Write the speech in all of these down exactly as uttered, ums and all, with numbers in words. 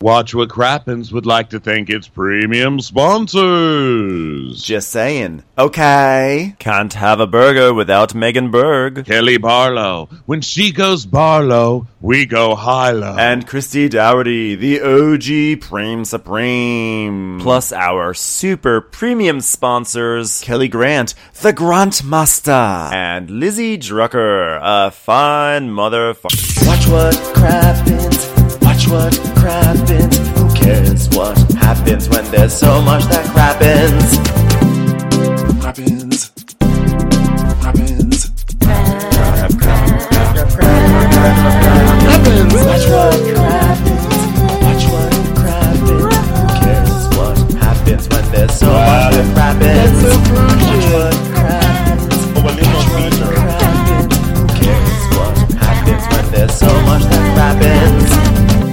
Watch What Crappens would like to thank its premium sponsors. Just saying. Okay. Can't have a burger without Megan Berg. Kelly Barlow. When she goes Barlow, we go high-low. And Christy Dougherty, the O G Prime Supreme. Plus our super premium sponsors, Kelly Grant, the Grantmaster. And Lizzie Drucker, a fine motherfucker. Watch what crappens. Watch what crappens. Who cares what happens when there's so much that crappens? Crappens. Crappens. Crap, crap, crap, crap, crap, crap, crappens. Watch what crappens. Watch what crappens. Who cares what happens when there's so much that crappens? Watch what crappens. Watch what crappens. Who cares what happens when there's so much that crappens?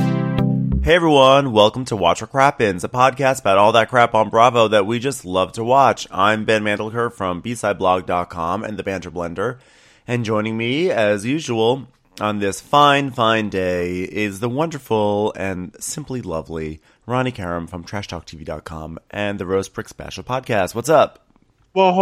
Hey everyone, welcome to Watch What Crappens, a podcast about all that crap on Bravo that we just love to watch. I'm Ben Mandelker from B side blog dot com and the Banter Blender, and joining me, as usual, on this fine, fine day is the wonderful and simply lovely Ronnie Karam from Trash Talk T V dot com and the Rose Prick Special Podcast. What's up? Well,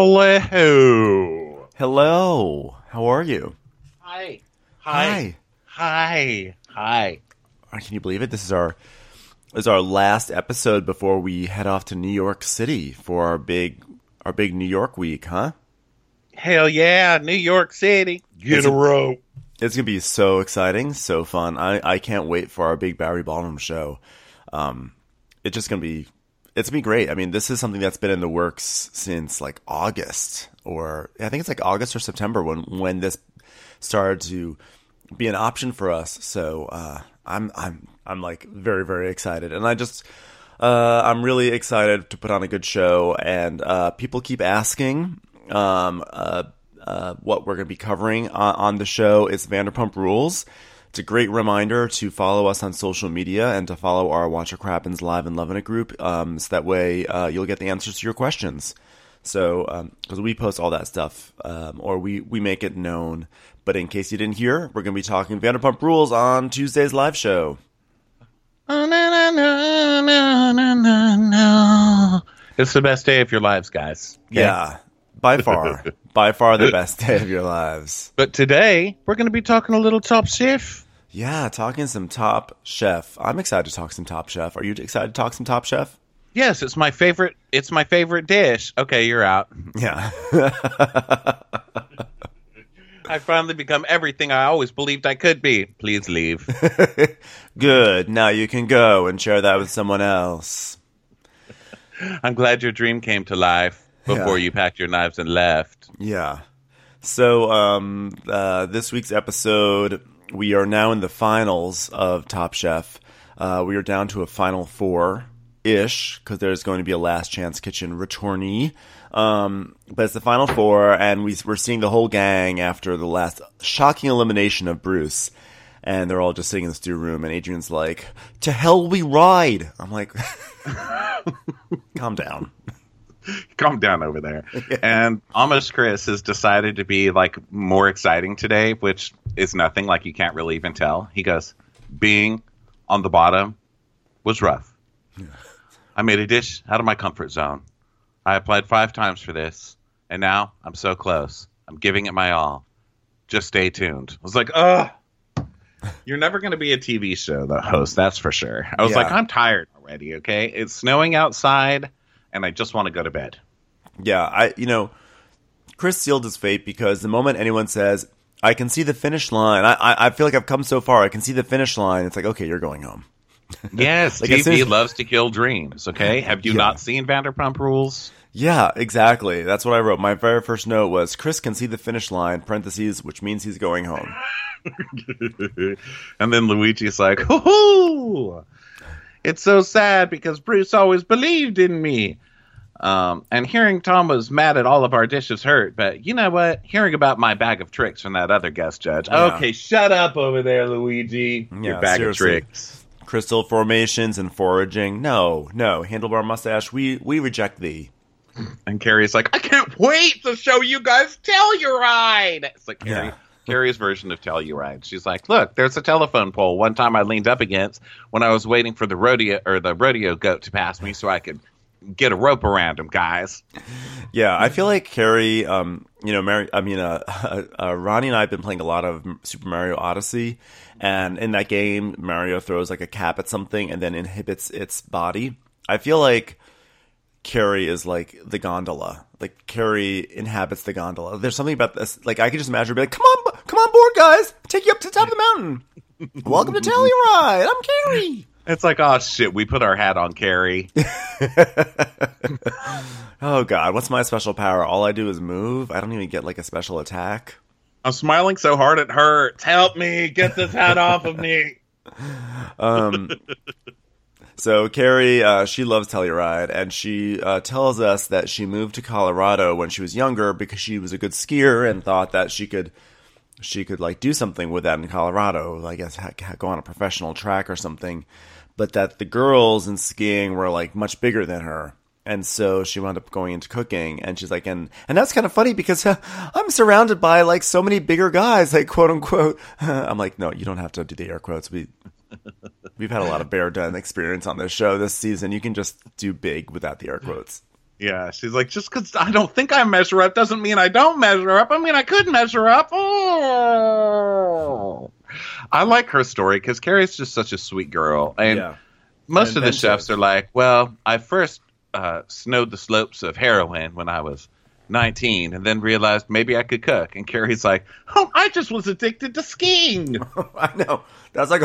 hello. Hello. How are you? Hi. Hi. Hi. Hi. Can you believe it? This is our this is our last episode before we head off to New York City for our big our big New York week, huh? Hell yeah, New York City. Get It's a a- rope. It's gonna be so exciting, so fun. I, I can't wait for our big Barry Ballroom show. Um, it's just gonna be it's gonna be great. I mean, this is something that's been in the works since like August, or I think it's like August or September when when this started to be an option for us. So uh, I'm I'm I'm like very very excited, and I just uh, I'm really excited to put on a good show. And uh, people keep asking um, uh, uh, what we're going to be covering on, on the show. It's Vanderpump Rules. It's a great reminder to follow us on social media and to follow our Watch What Crappens Live and Loving It group, um, so that way uh, you'll get the answers to your questions. So, because um, we post all that stuff, um, or we, we make it known. But in case you didn't hear, we're going to be talking Vanderpump Rules on Tuesday's live show. Oh, no, no, no, no, no, no, no. It's the best day of your lives, guys. Okay? Yeah, by far. by far the best day of your lives. But today, we're going to be talking a little Top Chef. Yeah, talking some Top Chef. I'm excited to talk some Top Chef. Are you excited to talk some Top Chef? Yes, it's my favorite. It's my favorite dish. Okay, you're out. Yeah. I finally become everything I always believed I could be. Please leave. Good. Now you can go and share that with someone else. I'm glad your dream came to life before Yeah. you packed your knives and left. Yeah. So um, uh, this week's episode, we are now in the finals of Top Chef. Uh, we are down to a final four-ish because there's going to be a Last Chance Kitchen returnee. Um, but it's the final four, and we, we're seeing the whole gang after the last shocking elimination of Bruce. And they're all just sitting in the stew room, and Adrian's like, "To hell we ride." I'm like, calm down. Calm down over there. And Amish Chris has decided to be like more exciting today, which is nothing. Like you can't really even tell. He goes, "Being on the bottom was rough. I made a dish out of my comfort zone. I applied five times for this, and now I'm so close. I'm giving it my all. Just stay tuned." I was like, ugh. You're never going to be a T V show the host, that's for sure. I was Yeah. like, I'm tired already, okay? It's snowing outside, and I just want to go to bed. Yeah, I you know, Chris sealed his fate because the moment anyone says, "I can see the finish line," I I, I feel like I've come so far. I can see the finish line. It's like, okay, you're going home. Yes, Like, as T soon V as- loves to kill dreams, okay? Have you Yeah. not seen Vanderpump Rules? Yeah, exactly. That's what I wrote. My very first note was, Chris can see the finish line, parentheses, which means he's going home. And then Luigi's like, hoo-hoo! It's so sad because Bruce always believed in me. Um, and hearing Tom was mad at all of our dishes hurt, but you know what? Hearing about my bag of tricks from that other guest judge. Yeah. Okay, shut up over there, Luigi. Yeah, Your bag seriously. of tricks. Crystal formations and foraging. No, no. Handlebar mustache, we, we reject thee. And Carrie's like, I can't wait to show you guys Telluride. It's like, Carrie, Yeah. Carrie's version of Telluride. She's like, look, there's a telephone pole. One time I leaned up against when I was waiting for the rodeo or the rodeo goat to pass me so I could get a rope around him, guys. Yeah, I feel like Carrie, um, you know, Mary, I mean, uh, uh, uh, Ronnie and I have been playing a lot of Super Mario Odyssey, and in that game, Mario throws like a cap at something and then inhibits its body. I feel like Carrie is like the gondola. Like Carrie inhabits the gondola. There's something about this. Like I could just imagine her be like, "Come on, come on board, guys! Take you up to the top of the mountain. Welcome to Telluride. I'm Carrie." It's like, oh shit, we put our hat on Carrie. Oh god, what's my special power? All I do is move. I don't even get like a special attack. I'm smiling so hard it hurts. Help me, get this hat off of me. Um. So Carrie, uh, she loves Telluride, and she uh, tells us that she moved to Colorado when she was younger because she was a good skier and thought that she could, she could like do something with that in Colorado, I guess ha- go on a professional track or something. But that the girls in skiing were like much bigger than her, and so she wound up going into cooking. And she's like, and and that's kind of funny because uh, I'm surrounded by like so many bigger guys, like quote unquote. I'm like, no, you don't have to do the air quotes. We. We've had a lot of bear done experience on this show this season. You can just do big without the air quotes. Yeah, she's like, just because I don't think I measure up doesn't mean I don't measure up. I mean, I could measure up. Oh. I like her story because Carrie's just such a sweet girl. And yeah. most and of the chefs are like, well, I first uh, snowed the slopes of heroin when I was nineteen and then realized maybe I could cook. And Carrie's like, oh, I just was addicted to skiing. I know. That's like a...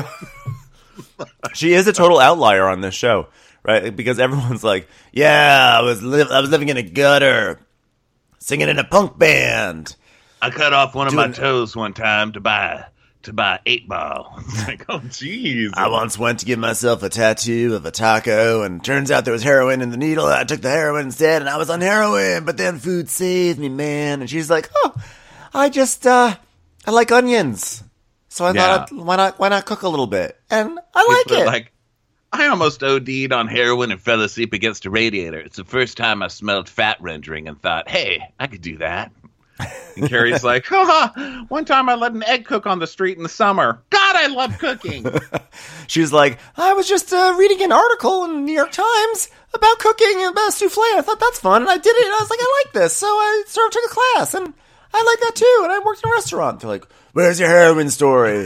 She is a total outlier on this show, right? Because everyone's like, yeah, I was li- I was living in a gutter, singing in a punk band. I cut off one of Doing... my toes one time to buy to buy eight ball. It's like, oh, jeez. I once went to give myself a tattoo of a taco, and turns out there was heroin in the needle. I took the heroin instead, and I was on heroin, but then food saved me, man. And she's like, oh, I just, uh, I like onions. So I yeah. thought, why not? Why not cook a little bit? And I like it. Like, I almost O D'd on heroin and fell asleep against a radiator. It's the first time I smelled fat rendering and thought, "Hey, I could do that." And Carrie's like, "Haha! One time I let an egg cook on the street in the summer. God, I love cooking." She's like, "I was just uh, reading an article in the New York Times about cooking and about souffle. I thought that's fun, and I did it. And I was like, I like this, so I sort of took a class and." I like that too, and I worked in a restaurant. They're like, where's your heroin story?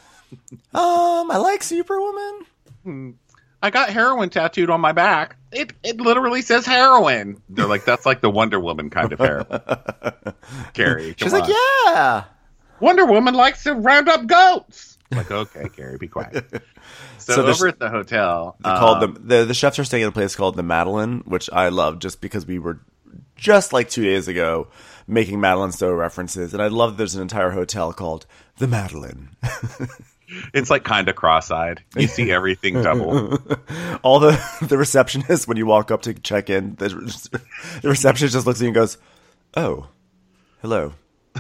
um, I like Superwoman. I got heroin tattooed on my back. It it literally says heroin. They're like, that's like the Wonder Woman kind of heroin. Carrie, she's on. like, yeah. Wonder Woman likes to round up goats. I'm like, okay, Carrie, be quiet. So, so over at the hotel, um, called the, the the chefs are staying in a place called the Madeline, which I love just because we were just like two days ago making Madeline Stowe references, and I love that there's an entire hotel called the Madeline. It's like kind of cross-eyed. You see everything double. All the the receptionist, when you walk up to check in, the, the receptionist just looks at you and goes, "Oh, hello."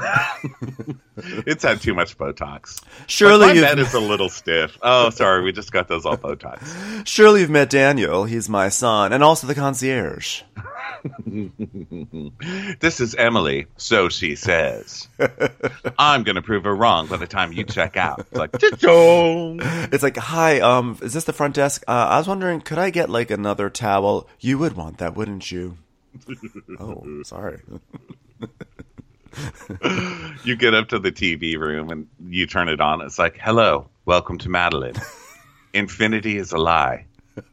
It's had too much Botox. Surely like my you've... bed is a little stiff. Oh, sorry, we just got those all Botox. Surely you've met Daniel. He's my son, and also the concierge. This is Emily, so she says. I'm going to prove her wrong by the time you check out. It's like, it's like, hi, um, is this the front desk? Uh, I was wondering, could I get like another towel? You would want that, wouldn't you? Oh, sorry. You get up to the T V room and you turn it on. It's like, hello, welcome to Madeline. Infinity is a lie.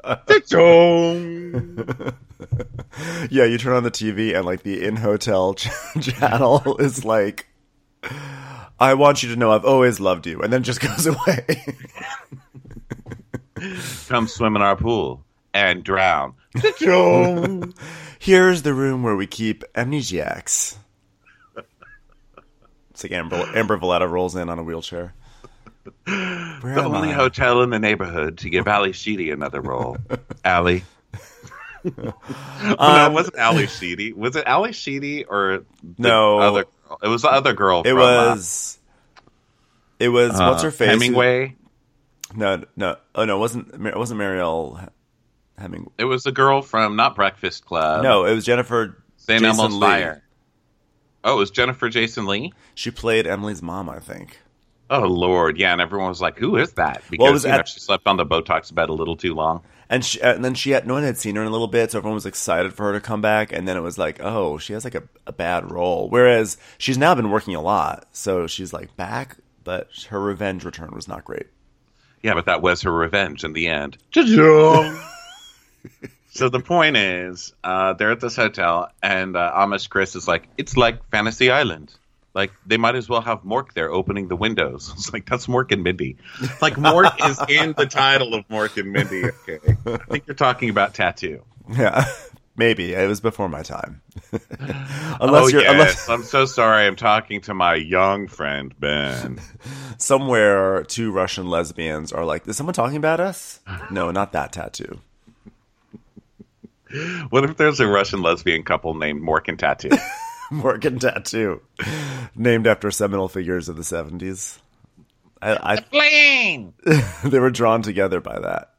Yeah, you turn on the T V and like the in-hotel ch- channel is like, I want you to know I've always loved you, and then just goes away. Come swim in our pool and drown. Here's the room where we keep amnesiacs. It's like Amber, Amber Valletta rolls in on a wheelchair. Where the only I? hotel in the neighborhood to give Ali Sheedy another role. Ali. um, no, it wasn't Ali Sheedy. Was it Ali Sheedy or the no? Other girl? It was the other girl. It from, was. Uh, it was. Uh, what's her face? Hemingway. No, no. Oh no, it wasn't. It wasn't Marielle Hemingway. It was the girl from not Breakfast Club. No, it was Jennifer Saint Elmo's Fire. Oh, it was Jennifer Jason Leigh? She played Emily's mom, I think. Oh, Lord. Yeah, and everyone was like, who is that? Because Well, it was you know, at- she slept on the Botox bed a little too long. And she, and then she had no one had seen her in a little bit, so everyone was excited for her to come back. And then it was like, oh, she has like a, a bad role. Whereas she's now been working a lot, so she's like back, but her revenge return was not great. Yeah, but that was her revenge in the end. So the point is, uh, they're at this hotel, and uh, Amish Chris is like, it's like Fantasy Island. Like, they might as well have Mork there opening the windows. It's like, that's Mork and Mindy. Like, Mork is in the title of Mork and Mindy. Okay. I think you're talking about Tattoo. Yeah, maybe. It was before my time. unless oh, you're, yes. unless I'm so sorry. I'm talking to my young friend, Ben. somewhere two Russian lesbians are like, is someone talking about us? No, not that Tattoo. What if there's a Russian lesbian couple named Mork and Tattoo? Morgan Tattoo, named after seminal figures of the seventies. I, The flame! I they were drawn together by that.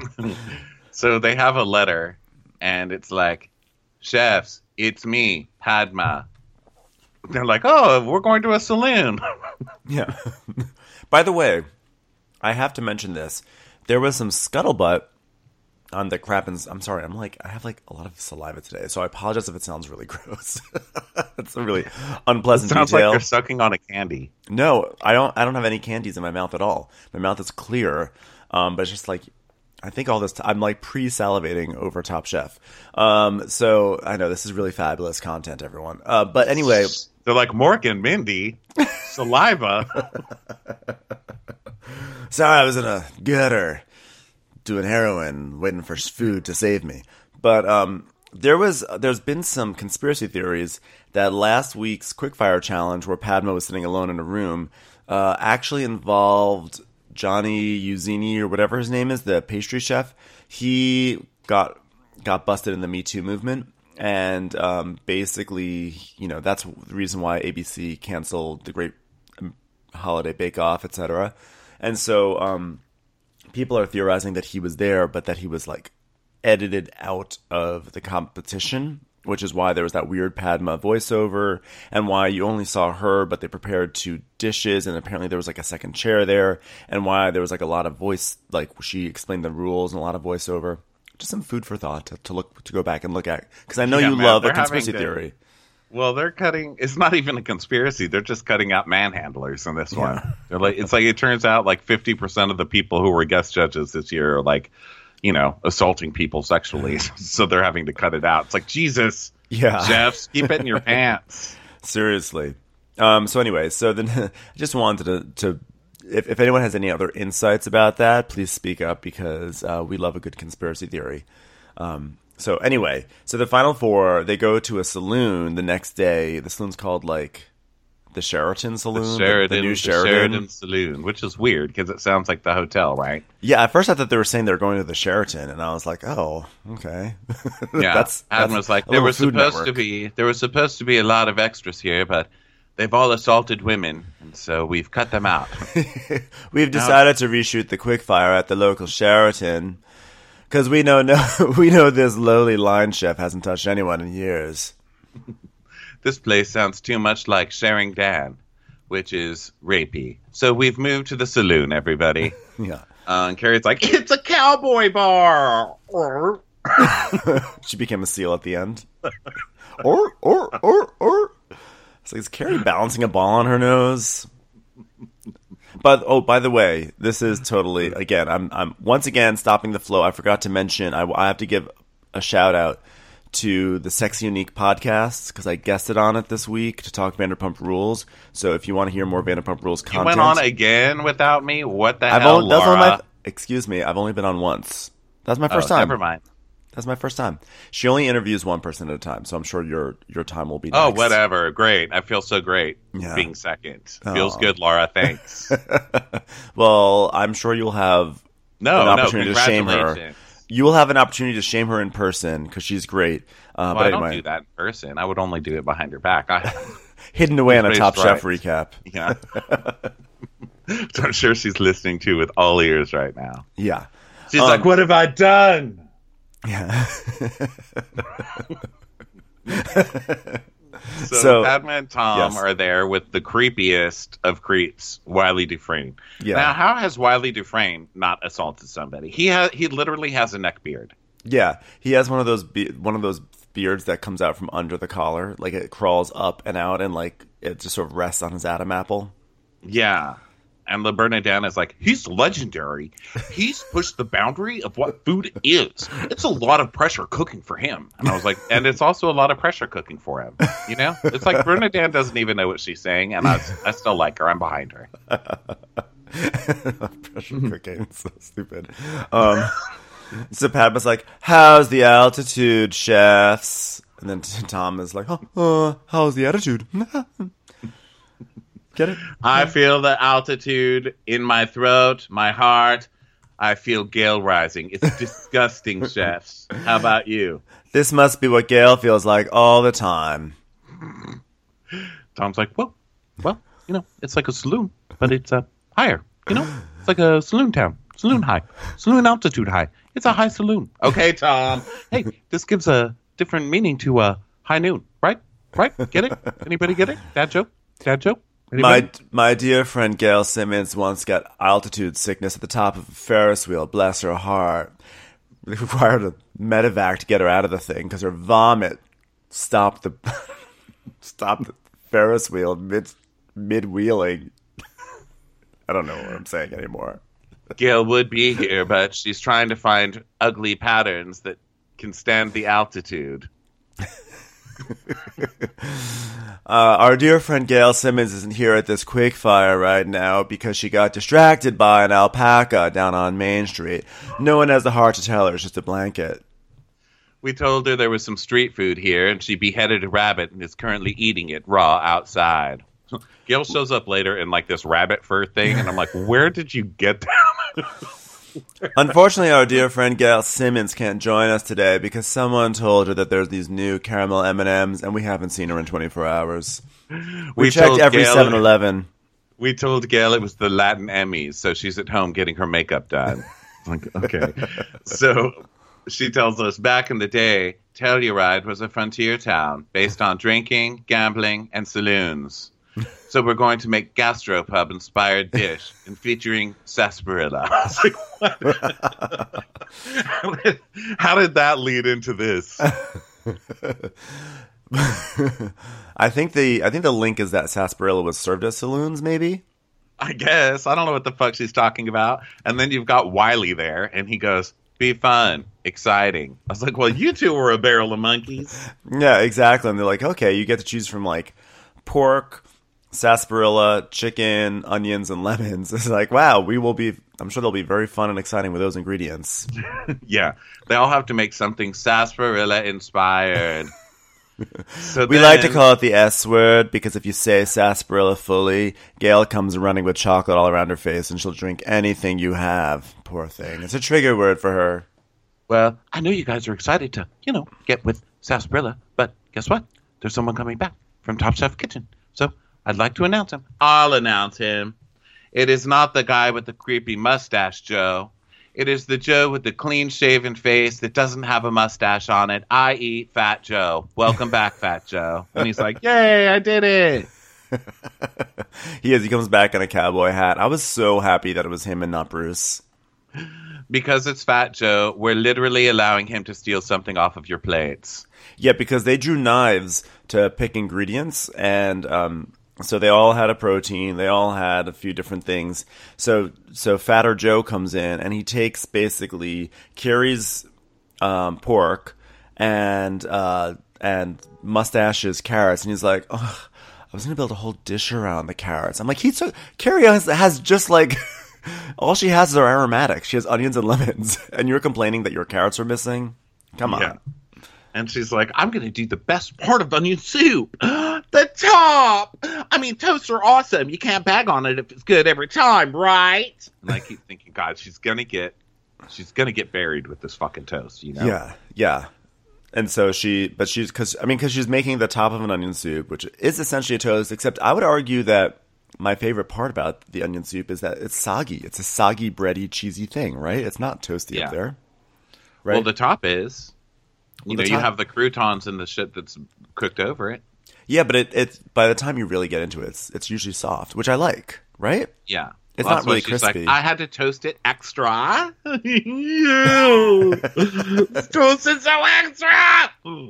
So they have a letter, and it's like, chefs, it's me, Padma. They're like, oh, we're going to a saloon. Yeah. By the way, I have to mention this. There was some scuttlebutt on the Krappens. I'm sorry. I'm like, I have like a lot of saliva today, so I apologize if it sounds really gross. It's a really unpleasant Sounds detail. like you're sucking on a candy. No, I don't. I don't have any candies in my mouth at all. My mouth is clear, um, but it's just like I think all this. T- I'm like pre-salivating over Top Chef. Um, so I know this is really fabulous content, everyone. Uh, but anyway, They're like, Mork and Mindy, saliva. sorry, I was in a gutter doing heroin, waiting for food to save me. But um, there was, there's been some conspiracy theories that last week's Quickfire Challenge, where Padma was sitting alone in a room, uh, actually involved Johnny Uzzini or whatever his name is, the pastry chef. He got got busted in the Me Too movement, and um, basically, you know, that's the reason why A B C canceled the Great Holiday Bake Off, et cetera. And so. Um, People are theorizing that he was there, but that he was like edited out of the competition, which is why there was that weird Padma voiceover, and why you only saw her, but they prepared two dishes, and apparently there was like a second chair there, and why there was like a lot of voice, like she explained the rules and a lot of voiceover. Just some food for thought to, to look to go back and look at, because I know Yeah, you man, love a they're conspiracy having to- theory. Well, they're cutting. It's not even a conspiracy. They're just cutting out manhandlers in this Yeah. one. They're like, it's like it turns out like fifty percent of the people who were guest judges this year are like, you know, assaulting people sexually. So they're having to cut it out. It's like, Jesus, Yeah. chefs, keep it in your pants. Seriously. Um, so anyway, so then I just wanted to, to if, if anyone has any other insights about that, please speak up, because uh, we love a good conspiracy theory. Um, so anyway, so the final four, they go to a saloon the next day. The saloon's called like the Sheraton Saloon, The Sheridan, the new the Sheraton. Sheridan Saloon, which is weird because it sounds like the hotel, right? Yeah, at first I thought they were saying they were going to the Sheraton, and I was like, oh, okay. Yeah, that's, Adam that's was like, a there little was Food supposed to Network. be there was supposed to be a lot of extras here, but they've all assaulted women, and so we've cut them out. We've decided to reshoot the Quickfire at the local Sheraton because we know no, we know this lowly line chef hasn't touched anyone in years. This place sounds too much like Sharing Dan, which is rapey. So we've moved to the saloon, everybody. Yeah, Uh, and Carrie's like, it's a cowboy bar. she became a seal at the end. or or or or. It's like, is Carrie balancing a ball on her nose? But oh, by the way, this is totally again. I'm I'm once again stopping the flow. I forgot to mention. I, I have to give a shout out to the Sexy Unique podcast because I guested on it this week to talk Vanderpump Rules. So if you want to hear more Vanderpump Rules You content, went on again without me? What the I've hell, only, that's Laura? only my, excuse me. I've only been on once. That's my first oh, time. Never mind. That's my first time. She only interviews one person at a time, so I'm sure your your time will be Oh, next. whatever. Great. I feel so great Yeah. being second. Oh. Feels good, Laura. Thanks. Well, I'm sure you'll have No, an no, opportunity to shame her. congratulations. You will have an opportunity to shame her in person because she's great. Uh, Well, but I don't anyway, do that in person. I would only do it behind her back. I, hidden away on a Raised Top Chef right. recap. yeah. So I'm sure she's listening to with all ears right now. Yeah. She's Um, like, what have I done? Yeah. So, So- Padma and Tom yes. are there with the creepiest of creeps, Wiley Dufresne. Yeah. Now, how has Wiley Dufresne not assaulted somebody? He ha- he literally has a neck beard. Yeah, he has one of those be- one of those beards that comes out from under the collar, like it crawls up and out, and like it just sort of rests on his Adam apple. Yeah. And La Bernardin is like, he's legendary. He's pushed the boundary of what food is. It's a lot of pressure cooking for him. And I was like, and it's also a lot of pressure cooking for him. You know? It's like Bernardin doesn't even know what she's saying, and I, I still like her. I'm behind her. Pressure cooking, so stupid. Um, so Padma's like, "How's the altitude, chefs?" And then Tom is like, "Oh, uh, how's the attitude?" Get it? I feel the altitude in my throat, my heart. I feel Gale rising. It's disgusting, chefs. How about you? This must be what Gale feels like all the time. Tom's like, well, well, you know, it's like a saloon, but it's uh, higher. You know, it's like a saloon town, saloon high, saloon altitude high. It's a high saloon. Okay, Tom. Hey, this gives a different meaning to uh, high noon, right? Right? Get it? Anybody get it? Dad joke? Dad joke? Anybody? My my dear friend Gail Simmons once got altitude sickness at the top of a Ferris wheel. Bless her heart. They required a medevac to get her out of the thing because her vomit stopped the stopped the Ferris wheel mid mid wheeling. I don't know what I'm saying anymore. Gail would be here, but she's trying to find ugly patterns that can stand the altitude. Uh, our dear friend Gail Simmons isn't here at this quick fire right now because she got distracted by an alpaca down on Main Street. No one has the heart to tell her. It's just a blanket. We told her there was some street food here, and she beheaded a rabbit and is currently eating it raw outside. Gail shows up later in like this rabbit fur thing, and I'm like, where did you get that? Unfortunately, our dear friend Gail Simmons can't join us today because someone told her that there's these new caramel M and M's, and we haven't seen her in twenty-four hours. We, We checked told every Gail- seven eleven. We told Gail it was the Latin Emmys, so she's at home getting her makeup done. Like, okay. So she tells us back in the day, Telluride was a frontier town based on drinking, gambling, and saloons. So we're going to make gastropub-inspired dish and featuring sarsaparilla. I was like, what? how, did, how did that lead into this? I think the I think the link is that sarsaparilla was served at saloons, maybe. I guess. I don't know what the fuck she's talking about. And then you've got Wiley there, and he goes, be fun, exciting. I was like, well, you two were a barrel of monkeys. Yeah, exactly. And they're like, okay, you get to choose from like pork, sarsaparilla, chicken, onions, and lemons. It's like, wow, we will be, I'm sure they'll be very fun and exciting with those ingredients. Yeah. They all have to make something sarsaparilla-inspired. So We then, like to call it the S word because if you say sarsaparilla fully, Gail comes running with chocolate all around her face and she'll drink anything you have. Poor thing. It's a trigger word for her. well, I know you guys are excited to, you know, get with sarsaparilla, but guess what? There's someone coming back from Top Chef Kitchen. So I'd like to announce him. I'll announce him. It is not the guy with the creepy mustache, Joe. It is the Joe with the clean-shaven face that doesn't have a mustache on it, that is. Fat Joe. Welcome back, Fat Joe. And he's like, yay, I did it. He is. He comes back in a cowboy hat. I was so happy that it was him and not Bruce. Because it's Fat Joe, we're literally allowing him to steal something off of your plates. Yeah, because they drew knives to pick ingredients, and um, so they all had a protein. They all had a few different things. So, so Fatter Joe comes in, and he takes basically Carrie's um, pork and uh, and Mustache's carrots, and he's like, "Oh, I was gonna build a whole dish around the carrots." I'm like, "He took Carrie has, has just like." All she has is her aromatics. She has onions and lemons, and you're complaining that your carrots are missing? Come on. Yeah. And she's like, I'm going to do the best part of onion soup. The top! I mean, toasts are awesome. You can't bag on it if it's good every time, right? And I keep thinking, God, she's going to get, she's going to get buried with this fucking toast, you know? Yeah, yeah. And so she, but she's, because, I mean, because she's making the top of an onion soup, which is essentially a toast, except I would argue that my favorite part about the onion soup is that it's soggy. It's a soggy, bready, cheesy thing, right? It's not toasty Yeah. up there. Right? Well, the top is. You Well, know, the you top- have the croutons and the shit that's cooked over it. Yeah, but it, it by the time you really get into it, it's, it's usually soft, which I like, right? Yeah. It's Well, not really she's crispy. Like, I had to toast it extra. You toast it so extra.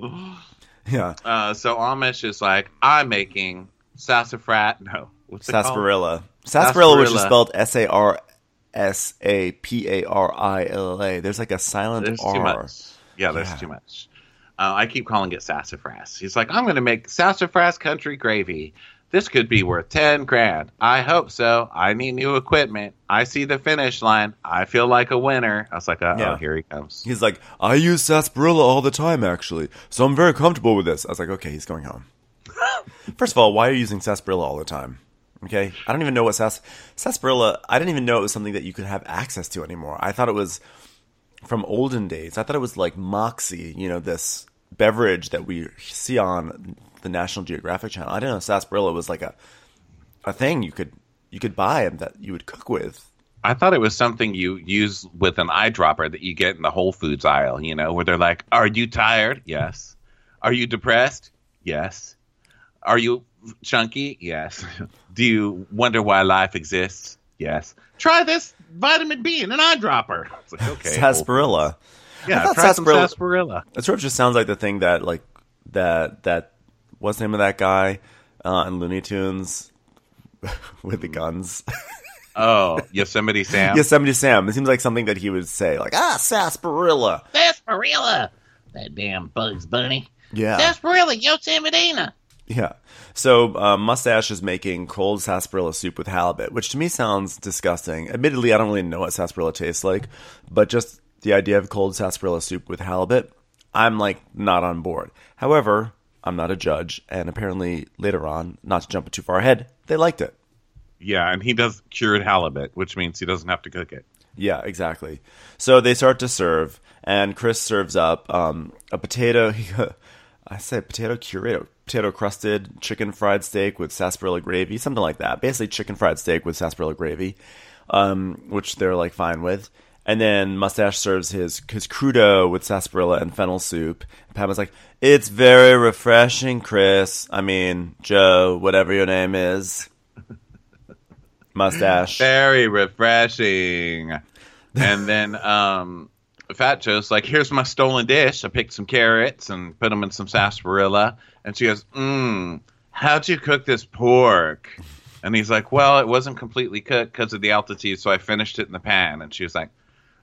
Yeah. Uh, so Amish is like, I'm making sassafras. No, what's it called? Sarsaparilla. Sarsaparilla, which is Sarsaparilla. spelled S A R S A P A R I L L A. There's like a silent There's R. too much. Yeah, there's Yeah. too much. Uh, I keep calling it sassafras. He's like, I'm going to make sassafras country gravy. This could be worth ten grand. I hope so. I need new equipment. I see the finish line. I feel like a winner. I was like, uh oh, Yeah. here he comes. He's like, I use sarsaparilla all the time, actually, so I'm very comfortable with this. I was like, okay, he's going home. First of all, why are you using sarsaparilla all the time? Okay, I don't even know what sas- sarsaparilla. I didn't even know it was something that you could have access to anymore. I thought it was from olden days. I thought it was like Moxie, you know, this beverage that we see on the National Geographic Channel. I didn't know sarsaparilla was like a a thing you could you could buy and that you would cook with. I thought it was something you use with an eyedropper that you get in the Whole Foods aisle, you know, where they're like, are you tired? Yes. Are you depressed? Yes. Are you chunky? Yes. Do you wonder why life exists? Yes. Try this vitamin B in an eyedropper. It's like, okay. Sarsaparilla. Yeah, I thought try sarsaparilla- some sarsaparilla. It sort of just sounds like the thing that like that that what's the name of that guy uh, in Looney Tunes with the guns? Oh, Yosemite Sam. Yosemite Sam. It seems like something that he would say, like, ah, sarsaparilla. Sarsaparilla. That damn Bugs Bunny. Yeah. Sarsaparilla, Yosemite. Yeah. So uh, Mustache is making cold sarsaparilla soup with halibut, which to me sounds disgusting. Admittedly, I don't really know what sarsaparilla tastes like, but just the idea of cold sarsaparilla soup with halibut, I'm like not on board. However, I'm not a judge, and apparently later on, not to jump too far ahead, they liked it. Yeah, and he does cured halibut, which means he doesn't have to cook it. Yeah, exactly. So they start to serve, and Chris serves up um, a potato. I said potato curate, potato crusted chicken fried steak with sarsaparilla gravy, something like that. Basically, chicken fried steak with sarsaparilla gravy, um, which they're like fine with. And then Mustache serves his his crudo with sarsaparilla and fennel soup. And Pam was like, "It's very refreshing, Chris. I mean, Joe, whatever your name is." Mustache. Very refreshing. And then um, Fat Joe's like, here's my stolen dish. I picked some carrots and put them in some sarsaparilla. And she goes, mmm, how'd you cook this pork? And he's like, well, it wasn't completely cooked because of the altitude, so I finished it in the pan. And she was like,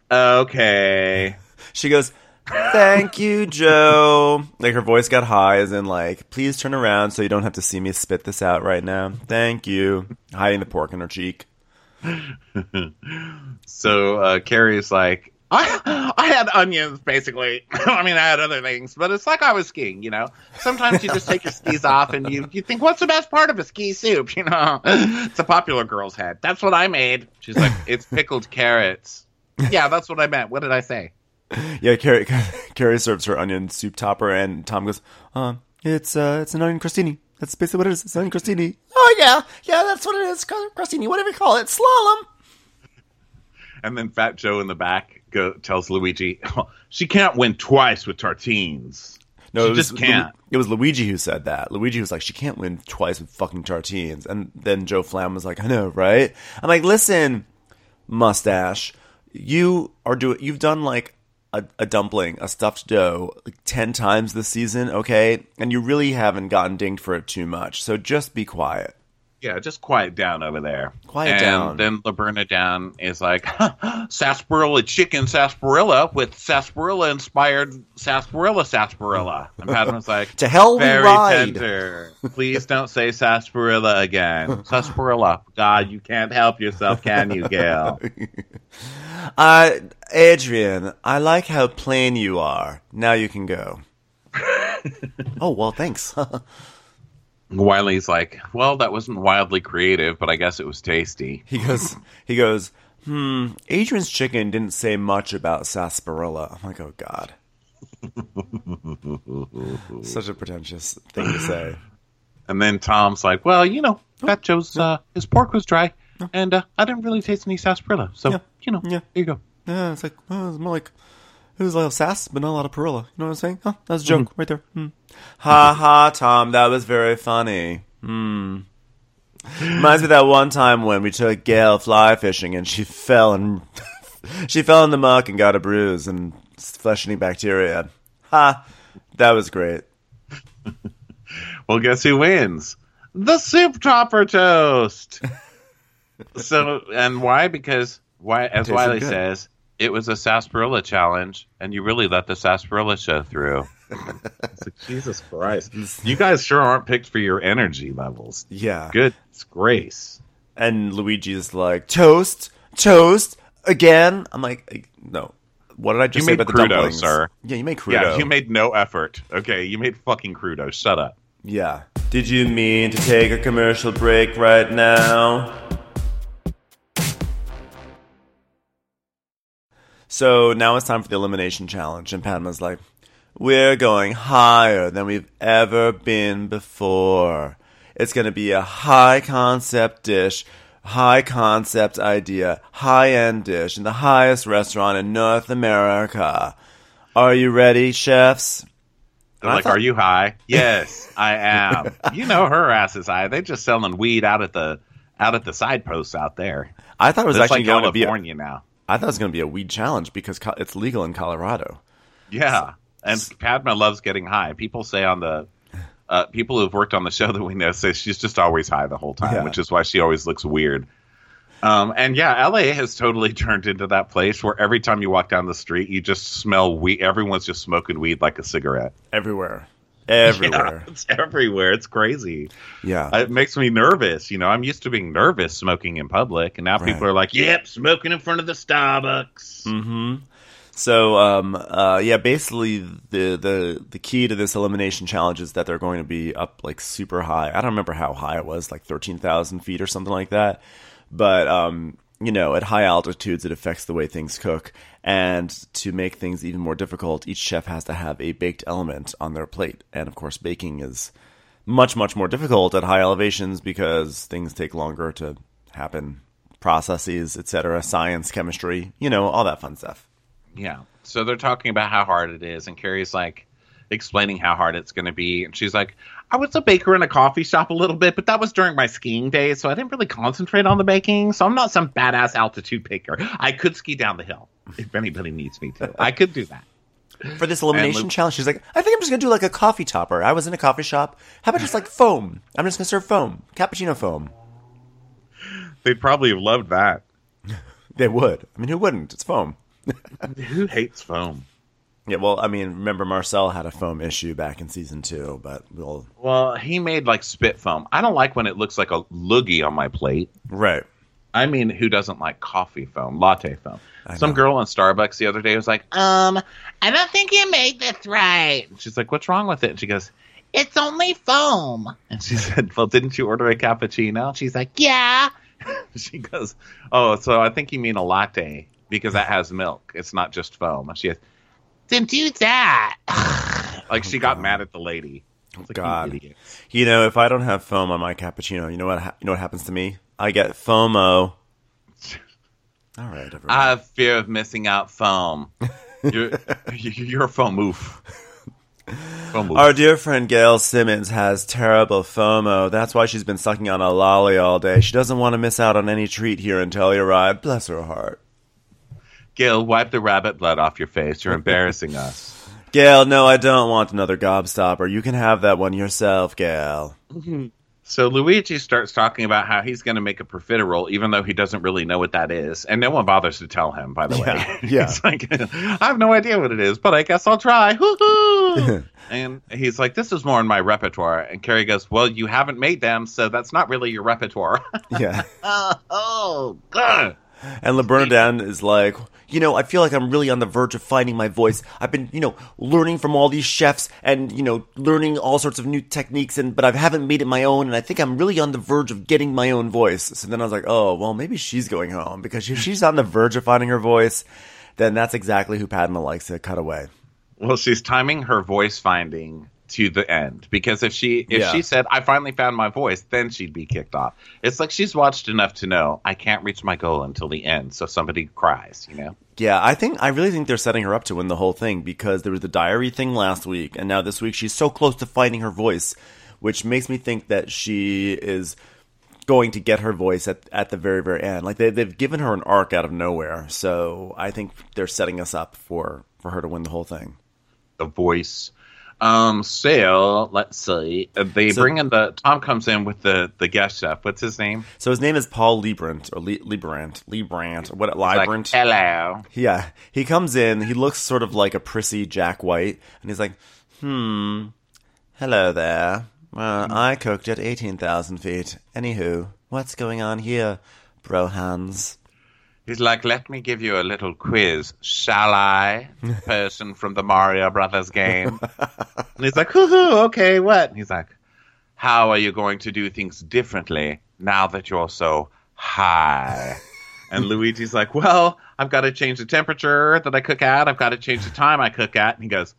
okay. She goes, thank you, Joe. Like, her voice got high, as in, like, please turn around so you don't have to see me spit this out right now. Thank you. Hiding the pork in her cheek. So uh, Carrie's like, I, I had onions, basically. I mean, I had other things, but it's like I was skiing, you know? Sometimes you just take your skis off and you, you think, what's the best part of a ski soup, you know? It's a popular girl's head. That's what I made. She's like, it's pickled carrots. Yeah, that's what I meant. What did I say? Yeah, Carrie, Carrie serves her onion soup topper, and Tom goes, uh, it's, uh, it's an onion crostini. That's basically what it is. It's an onion crostini. Oh, yeah. Yeah, that's what it is. Crostini, whatever you call it. Slalom. And then Fat Joe in the back go, tells Luigi, oh, she can't win twice with tartines. No, she it was, just can't. It was Luigi who said that. Luigi was like, she can't win twice with fucking tartines. And then Joe Flam was like, I know, right? I'm like, listen, Mustache, you are doing, you've done like a, a dumpling, a stuffed dough, like ten times this season, okay? And you really haven't gotten dinged for it too much. So just be quiet. Yeah, just quiet down over there. Quiet and down. And then Laberna down is like, sarsaparilla chicken sarsaparilla with sarsaparilla-inspired sarsaparilla sarsaparilla. And Padman's like, to hell we very ride. tender. Please don't say sarsaparilla again. Sarsaparilla. God, you can't help yourself, can you, Gail? Uh, Adrian, I like how plain you are. Now you can go. Oh, well, thanks. Wiley's like, well, that wasn't wildly creative, but I guess it was tasty. He goes, he goes, hmm, Adrian's chicken didn't say much about sarsaparilla. I'm like, oh, God. Such a pretentious thing to say. And then Tom's like, well, you know, Fat Joe's, uh, his pork was dry, and uh, I didn't really taste any sarsaparilla. So, Yeah. you know, Yeah. there you go. Yeah, it's like, oh, it's more like, It was a lot of sass, but not a lot of Perilla. You know what I'm saying? Huh, that was a joke mm-hmm. right there. Hmm. Ha ha, Tom, that was very funny. Hmm. Reminds me of that one time when we took Gail fly fishing and she fell and she fell in the muck and got a bruise and flesh-eating bacteria. Ha, that was great. Well, guess who wins? The Soup Topper Toast. So, and why? Because why? As Wiley good. says, it was a sarsaparilla challenge, and you really let the sarsaparilla show through. It's like, Jesus Christ. You guys sure aren't picked for your energy levels. Yeah. Goodness grace. And Luigi's like, toast, toast, again? I'm like, no. What did I just you say made about crudo, the dumplings? Sir. Yeah, you made crudo. Yeah, you made no effort. Okay, you made fucking crudo. Shut up. Yeah. Did you mean to take a commercial break right now? So now it's time for the elimination challenge, and Padma's like, we're going higher than we've ever been before. It's going to be a high-concept dish, high-concept idea, high-end dish in the highest restaurant in North America. Are you ready, chefs? They're like, thought- are you high? Yes, I am. You know her ass is high. They're just selling weed out at the out at the side posts out there. I thought it was It's actually like going to be California a, now. I thought it was going to be a weed challenge because co- it's legal in Colorado. Yeah, and Padma loves getting high. People say on the uh, people who've worked on the show that we know say she's just always high the whole time, Yeah. which is why she always looks weird. Um, and yeah, L A has totally turned into that place where every time you walk down the street, you just smell weed. Everyone's just smoking weed like a cigarette. Everywhere. Everywhere. Yeah, it's everywhere. It's crazy. Yeah. It makes me nervous. You know, I'm used to being nervous smoking in public, and now Right. people are like, yep, smoking in front of the Starbucks. Mm-hmm. So, um, uh, yeah, basically the, the the key to this elimination challenge is that they're going to be up like super high. I don't remember how high it was, like thirteen thousand feet or something like that. But, um, you know, at high altitudes, it affects the way things cook. And to make things even more difficult, each chef has to have a baked element on their plate. And, of course, baking is much, much more difficult at high elevations because things take longer to happen. Processes, et cetera, science, chemistry, you know, all that fun stuff. Yeah. So they're talking about how hard it is, and Carrie's like explaining how hard it's going to be. And she's like, I was a baker in a coffee shop a little bit, but that was during my skiing days, so I didn't really concentrate on the baking. So I'm not some badass altitude baker. I could ski down the hill if anybody needs me to. I could do that. For this elimination Lu- challenge, she's like, I think I'm just going to do like a coffee topper. I was in a coffee shop. How about just like foam? I'm just going to serve foam. Cappuccino foam. They'd probably have loved that. They would. I mean, who wouldn't? It's foam. Who hates foam? Yeah, well, I mean, remember Marcel had a foam issue back in season two, but we'll... Well, he made like spit foam. I don't like when it looks like a loogie on my plate. Right. I mean, who doesn't like coffee foam, latte foam? I Some know. girl in Starbucks the other day was like, Um, I don't think you made this right. she's like, what's wrong with it? And she goes, It's only foam. and she said, well, didn't you order a cappuccino? She's like, Yeah. she goes, oh, so I think you mean a latte because that has milk. It's not just foam. And she goes, Then do that. like she got mad at the lady. I was like, you God. idiot. You know, if I don't have foam on my cappuccino, you know what ha- you know what happens to me? I get FOMO. All right, everyone. I have fear of missing out foam. You're, you're a foam oof. Foam oof. Our dear friend Gail Simmons has terrible FOMO. That's why she's been sucking on a lolly all day. She doesn't want to miss out on any treat here in Telluride. Bless her heart. Gail, wipe the rabbit blood off your face. You're embarrassing us. Gail, no, I don't want another gobstopper. You can have that one yourself, Gail. So Luigi starts talking about how he's going to make a profiterole, even though he doesn't really know what that is. And no one bothers to tell him, by the Yeah, way. yeah. He's like, I have no idea what it is, but I guess I'll try. Hoo-hoo! And he's like, this is more in my repertoire. And Carrie goes, well, you haven't made them, so that's not really your repertoire. Yeah. Oh, oh. Ugh. And LeBernardin is like, you know, I feel like I'm really on the verge of finding my voice. I've been, you know, learning from all these chefs and, you know, learning all sorts of new techniques, and but I haven't made it my own, and I think I'm really on the verge of getting my own voice. So then I was like, oh, well, maybe she's going home, because if she's on the verge of finding her voice, then that's exactly who Padma likes to cut away. Well, she's timing her voice finding to the end, because if she if Yeah. she said I finally found my voice, then she'd be kicked off. It's like she's watched enough to know I can't reach my goal until the end, so somebody cries, you know. Yeah, I think I really think they're setting her up to win the whole thing, because there was the diary thing last week, and now this week she's so close to finding her voice, which makes me think that she is going to get her voice at at the very very end. Like they they've given her an arc out of nowhere, so I think they're setting us up for for her to win the whole thing. The voice. Um, so let's see. Uh, They So- bring in the Tom comes in with the the guest chef. What's his name? So his name is Paul Liebrandt or Le- Liebrandt, Liebrandt, what Like, Liebrandt? hello. Yeah, he comes in. He looks sort of like a prissy Jack White, and he's like, "Hmm, hello there. Uh, I cooked at eighteen thousand feet. Anywho, what's going on here, bro hands?" He's like, let me give you a little quiz, shall I? Person from the Mario Brothers game. And he's like, hoo hoo, okay, what? And he's like, how are you going to do things differently now that you're so high? And Luigi's like, well, I've got to change the temperature that I cook at. I've got to change the time I cook at. And he goes,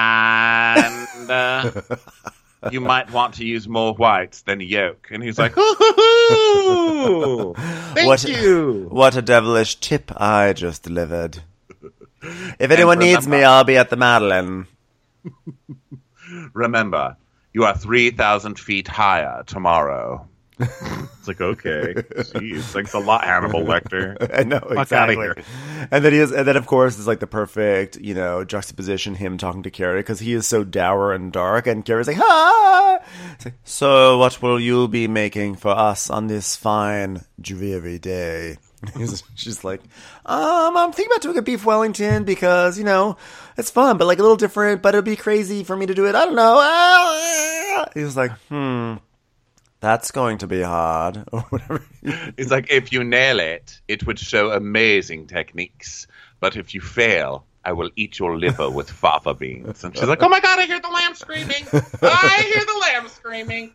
and uh, you might want to use more whites than yolk. And he's like, hoo hoo hoo, thank What- you. What a devilish tip I just delivered. If anyone needs me, remember- I'll be at the Madeline. Remember, you are three thousand feet higher tomorrow. It's like, okay. Jeez, thanks a lot, Hannibal Lecter. I know, outta exactly. here. And then he is, and then of course is like the perfect, you know, juxtaposition him talking to Carrie, because he is so dour and dark, and Carrie's like, ah! It's like, so what will you be making for us on this fine, dreary day? He's- She's like, um, I'm thinking about doing a beef Wellington because, you know, it's fun, but like a little different, but it'll be crazy for me to do it. I don't know. Ah! He's like, hmm, that's going to be hard, or whatever. He's like, if you nail it, it would show amazing techniques. But if you fail, I will eat your liver with fava beans. And she's like, oh my god, I hear the lamb screaming. I hear the lamb screaming.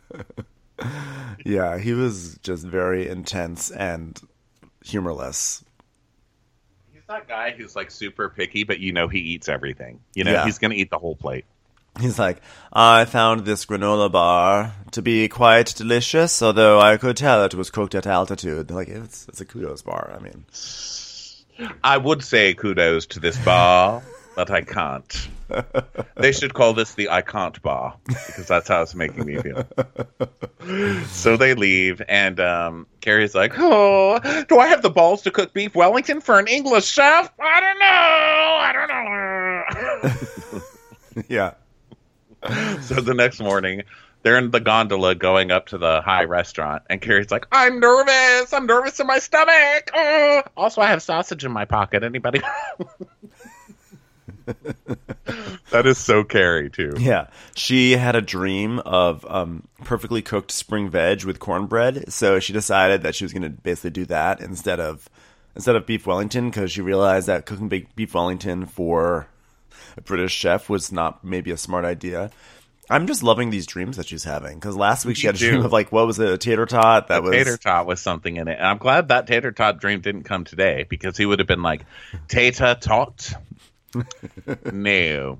Yeah, he was just very intense and humorless. He's that guy who's like super picky, but you know he eats everything. You know, Yeah. he's going to eat the whole plate. He's like, I found this granola bar to be quite delicious, although I could tell it was cooked at altitude. Like, it's it's a kudos bar. I mean, I would say kudos to this bar, but I can't. They should call this the I can't bar, because that's how it's making me feel. So they leave, and um, Carrie's like, oh, do I have the balls to cook beef Wellington for an English chef? I don't know. I don't know. yeah. So the next morning, they're in the gondola going up to the high restaurant, and Carrie's like, I'm nervous. I'm nervous in my stomach. Oh. Also, I have sausage in my pocket. Anybody? That is so Carrie, too. Yeah. She had a dream of um, perfectly cooked spring veg with cornbread, so she decided that she was going to basically do that instead of instead of beef Wellington, because she realized that cooking big beef Wellington for a British chef was not maybe a smart idea. I'm just loving these dreams that she's having, because last week she Me had a dream too. of, like, what was it, a tater tot? That A was tater tot with something in it. And I'm glad that tater tot dream didn't come today, because he would have been like, tater tot? No.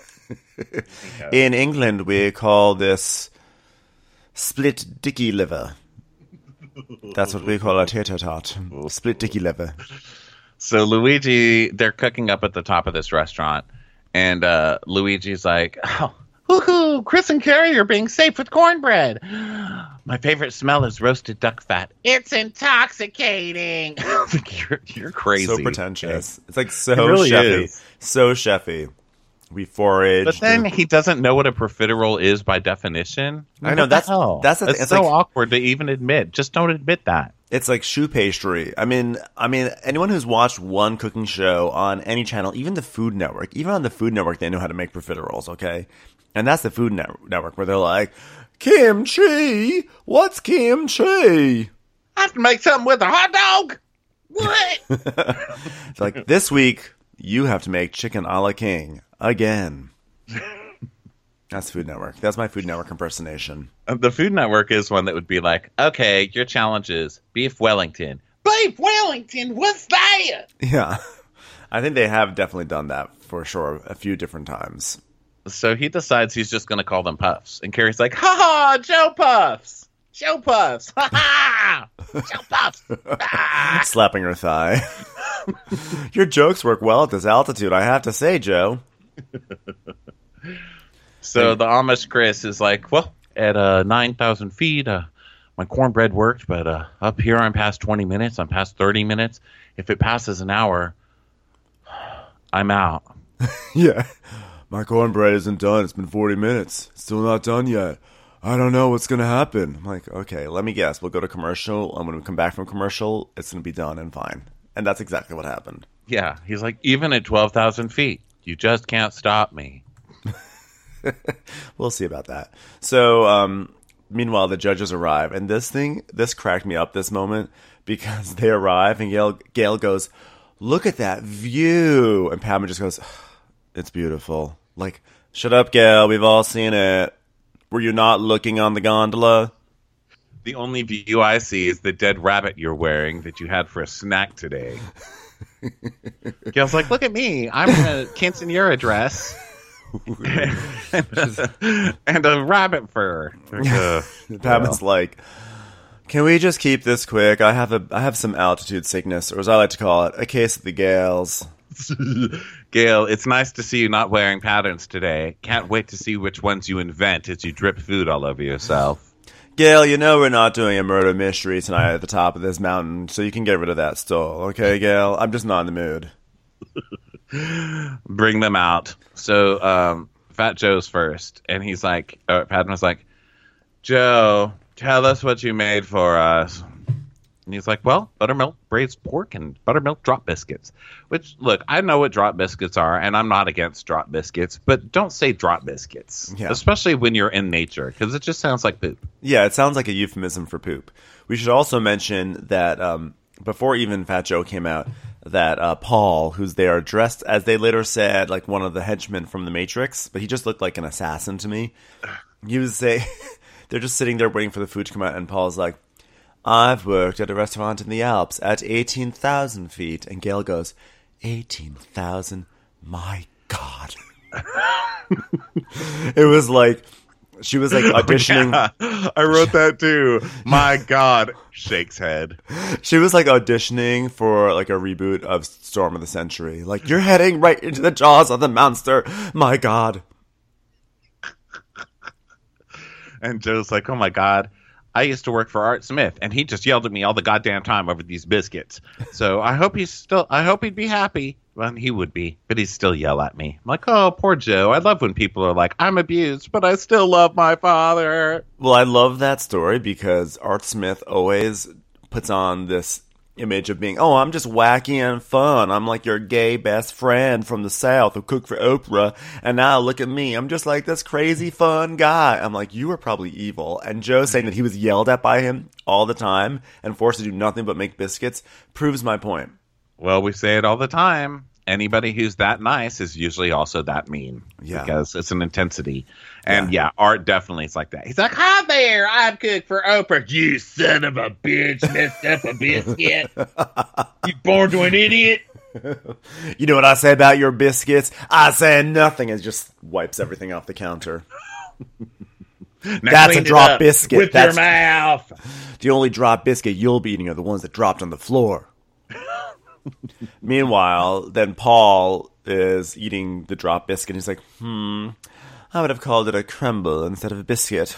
In England, we call this split dicky liver. That's what we call a tater tot. Split dicky liver. So Luigi, they're cooking up at the top of this restaurant, and uh, Luigi's like, oh, woohoo, Chris and Carrie are being safe with cornbread. My favorite smell is roasted duck fat. It's intoxicating. you're, you're crazy. So pretentious. It's like so It really chefy. is. So chefy. We foraged. But then he doesn't know what a profiterole is by definition. I know, What that's- the hell? that's the thing. It's It's so like- awkward to even admit. Just don't admit that. It's like shoe pastry. I mean, I mean, anyone who's watched one cooking show on any channel, even the Food Network, even on the Food Network, they know how to make profiteroles, okay? And that's the Food Net- Network, where they're like, kimchi? What's kimchi? I have to make something with a hot dog. What? It's like, this week, you have to make chicken a la king again. That's Food Network. That's my Food Network impersonation. Uh, The Food Network is one that would be like, okay, your challenge is beef Wellington. Beef Wellington, what's that? Yeah. I think they have definitely done that for sure a few different times. So he decides he's just going to call them Puffs. And Carrie's like, ha ha, Joe Puffs. Joe Puffs. Ha ha. Joe Puffs. Ah. Slapping her thigh. Your jokes work well at this altitude, I have to say, Joe. So the Amish Chris is like, well, at uh, nine thousand feet, uh, my cornbread worked, but uh, up here I'm past twenty minutes. I'm past thirty minutes. If it passes an hour, I'm out. Yeah. My cornbread isn't done. It's been forty minutes. Still not done yet. I don't know what's going to happen. I'm like, okay, let me guess. We'll go to commercial. And when we come back from commercial, it's going to be done and fine. And that's exactly what happened. Yeah. He's like, even at twelve thousand feet, you just can't stop me. We'll see about that. So, um, meanwhile, the judges arrive. And this thing, this cracked me up this moment because they arrive and Gail, Gail goes, look at that view. And Padma just goes, it's beautiful. Like, shut up, Gail. We've all seen it. Were you not looking on the gondola? The only view I see is the dead rabbit you're wearing that you had for a snack today. Gail's like, look at me. I'm in a quinceanera dress. and, and a rabbit fur. Uh, Padma's like, can we just keep this quick? I have a I have some altitude sickness, or as I like to call it, a case of the gales. Gail, it's nice to see you not wearing patterns today. Can't wait to see which ones you invent as you drip food all over yourself. Gail, you know we're not doing a murder mystery tonight at the top of this mountain, so you can get rid of that stole, okay, Gail? I'm just not in the mood. Bring them out. So um, Fat Joe's first, and he's like, uh, Padma's like, Joe, tell us what you made for us. And he's like, well, buttermilk braised pork and buttermilk drop biscuits. Which, look, I know what drop biscuits are, and I'm not against drop biscuits, but don't say drop biscuits, yeah. Especially when you're in nature, because it just sounds like poop. Yeah, it sounds like a euphemism for poop. We should also mention that um, before even Fat Joe came out, that uh, Paul, who's there, dressed, as they later said, like one of the henchmen from The Matrix, but he just looked like an assassin to me. He was say, they're just sitting there waiting for the food to come out, and Paul's like, I've worked at a restaurant in the Alps at eighteen thousand feet. And Gail goes, eighteen thousand? My God. It was like, she was like auditioning. Yeah, I wrote that too. My God. Shakes head. She was like auditioning for like a reboot of Storm of the Century. Like, you're heading right into the jaws of the monster. My God. And Joe's like, oh my God. I used to work for Art Smith, and he just yelled at me all the goddamn time over these biscuits. So I hope he's still. I hope he'd be happy. Well, he would be, but he'd still yell at me. I'm like, oh, poor Joe. I love when people are like, I'm abused, but I still love my father. Well, I love that story because Art Smith always puts on this image of being, oh, I'm just wacky and fun. I'm like your gay best friend from the South who cooked for Oprah. And now look at me. I'm just like this crazy fun guy. I'm like, you were probably evil. And Joe saying that he was yelled at by him all the time and forced to do nothing but make biscuits proves my point. Well, we say it all the time. Anybody who's that nice is usually also that mean. Yeah. Because it's an intensity. And yeah, yeah Art definitely is like that. He's like, hi there, I've cooked for Oprah. You son of a bitch, messed up a biscuit. You born to an idiot. You know what I say about your biscuits? I say nothing. And just wipes everything off the counter. That's a drop biscuit. With That's your mouth. The only drop biscuit you'll be eating are the ones that dropped on the floor. Meanwhile, then Paul is eating the drop biscuit. He's like, hmm, I would have called it a crumble instead of a biscuit.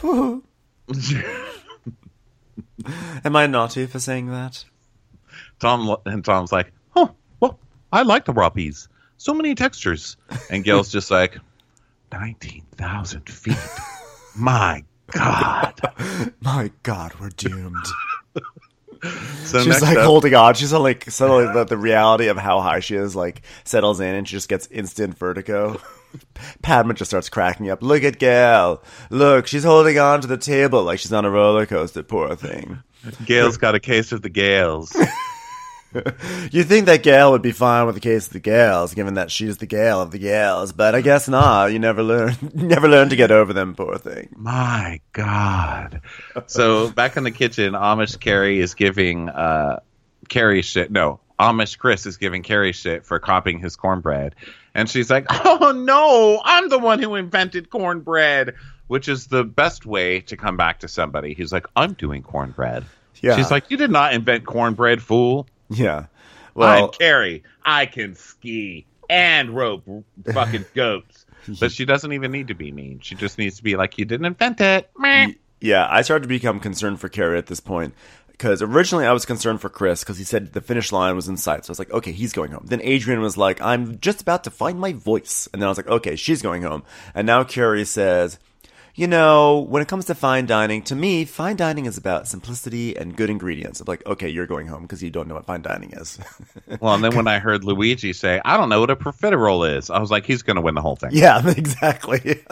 Am I naughty for saying that? Tom and Tom's like, oh, well, I like the raw peas. So many textures. And Gail's just like, nineteen thousand feet. My God. My God, we're doomed. So she's next like up, holding on. She's like suddenly the, the reality of how high she is like settles in, and she just gets instant vertigo. Padma just starts cracking up. Look at Gail. Look, she's holding on to the table like she's on a roller coaster. Poor thing. Gail's got a case of the Gales. You'd think that Gail would be fine with the case of the Gales, given that she's the Gail of the Gales, but I guess not. You never learn, never learn to get over them. Poor thing. My God. So back in the kitchen, Amish Carrie is giving uh, Carrie shit. No, Amish Chris is giving Carrie shit for copying his cornbread. And she's like, oh no, I'm the one who invented cornbread, which is the best way to come back to somebody. He's like, I'm doing cornbread. Yeah. She's like, you did not invent cornbread, fool. Yeah. Well, I'm Carrie. I can ski and rope fucking goats. But she doesn't even need to be mean. She just needs to be like, you didn't invent it. Yeah, I started to become concerned for Carrie at this point. Because originally I was concerned for Chris because he said the finish line was in sight. So I was like, okay, he's going home. Then Adrian was like, I'm just about to find my voice. And then I was like, okay, she's going home. And now Carrie says, you know, when it comes to fine dining, to me, fine dining is about simplicity and good ingredients. I'm like, okay, you're going home because you don't know what fine dining is. Well, and then when I heard Luigi say, I don't know what a profiterole is, I was like, he's going to win the whole thing. Yeah, exactly.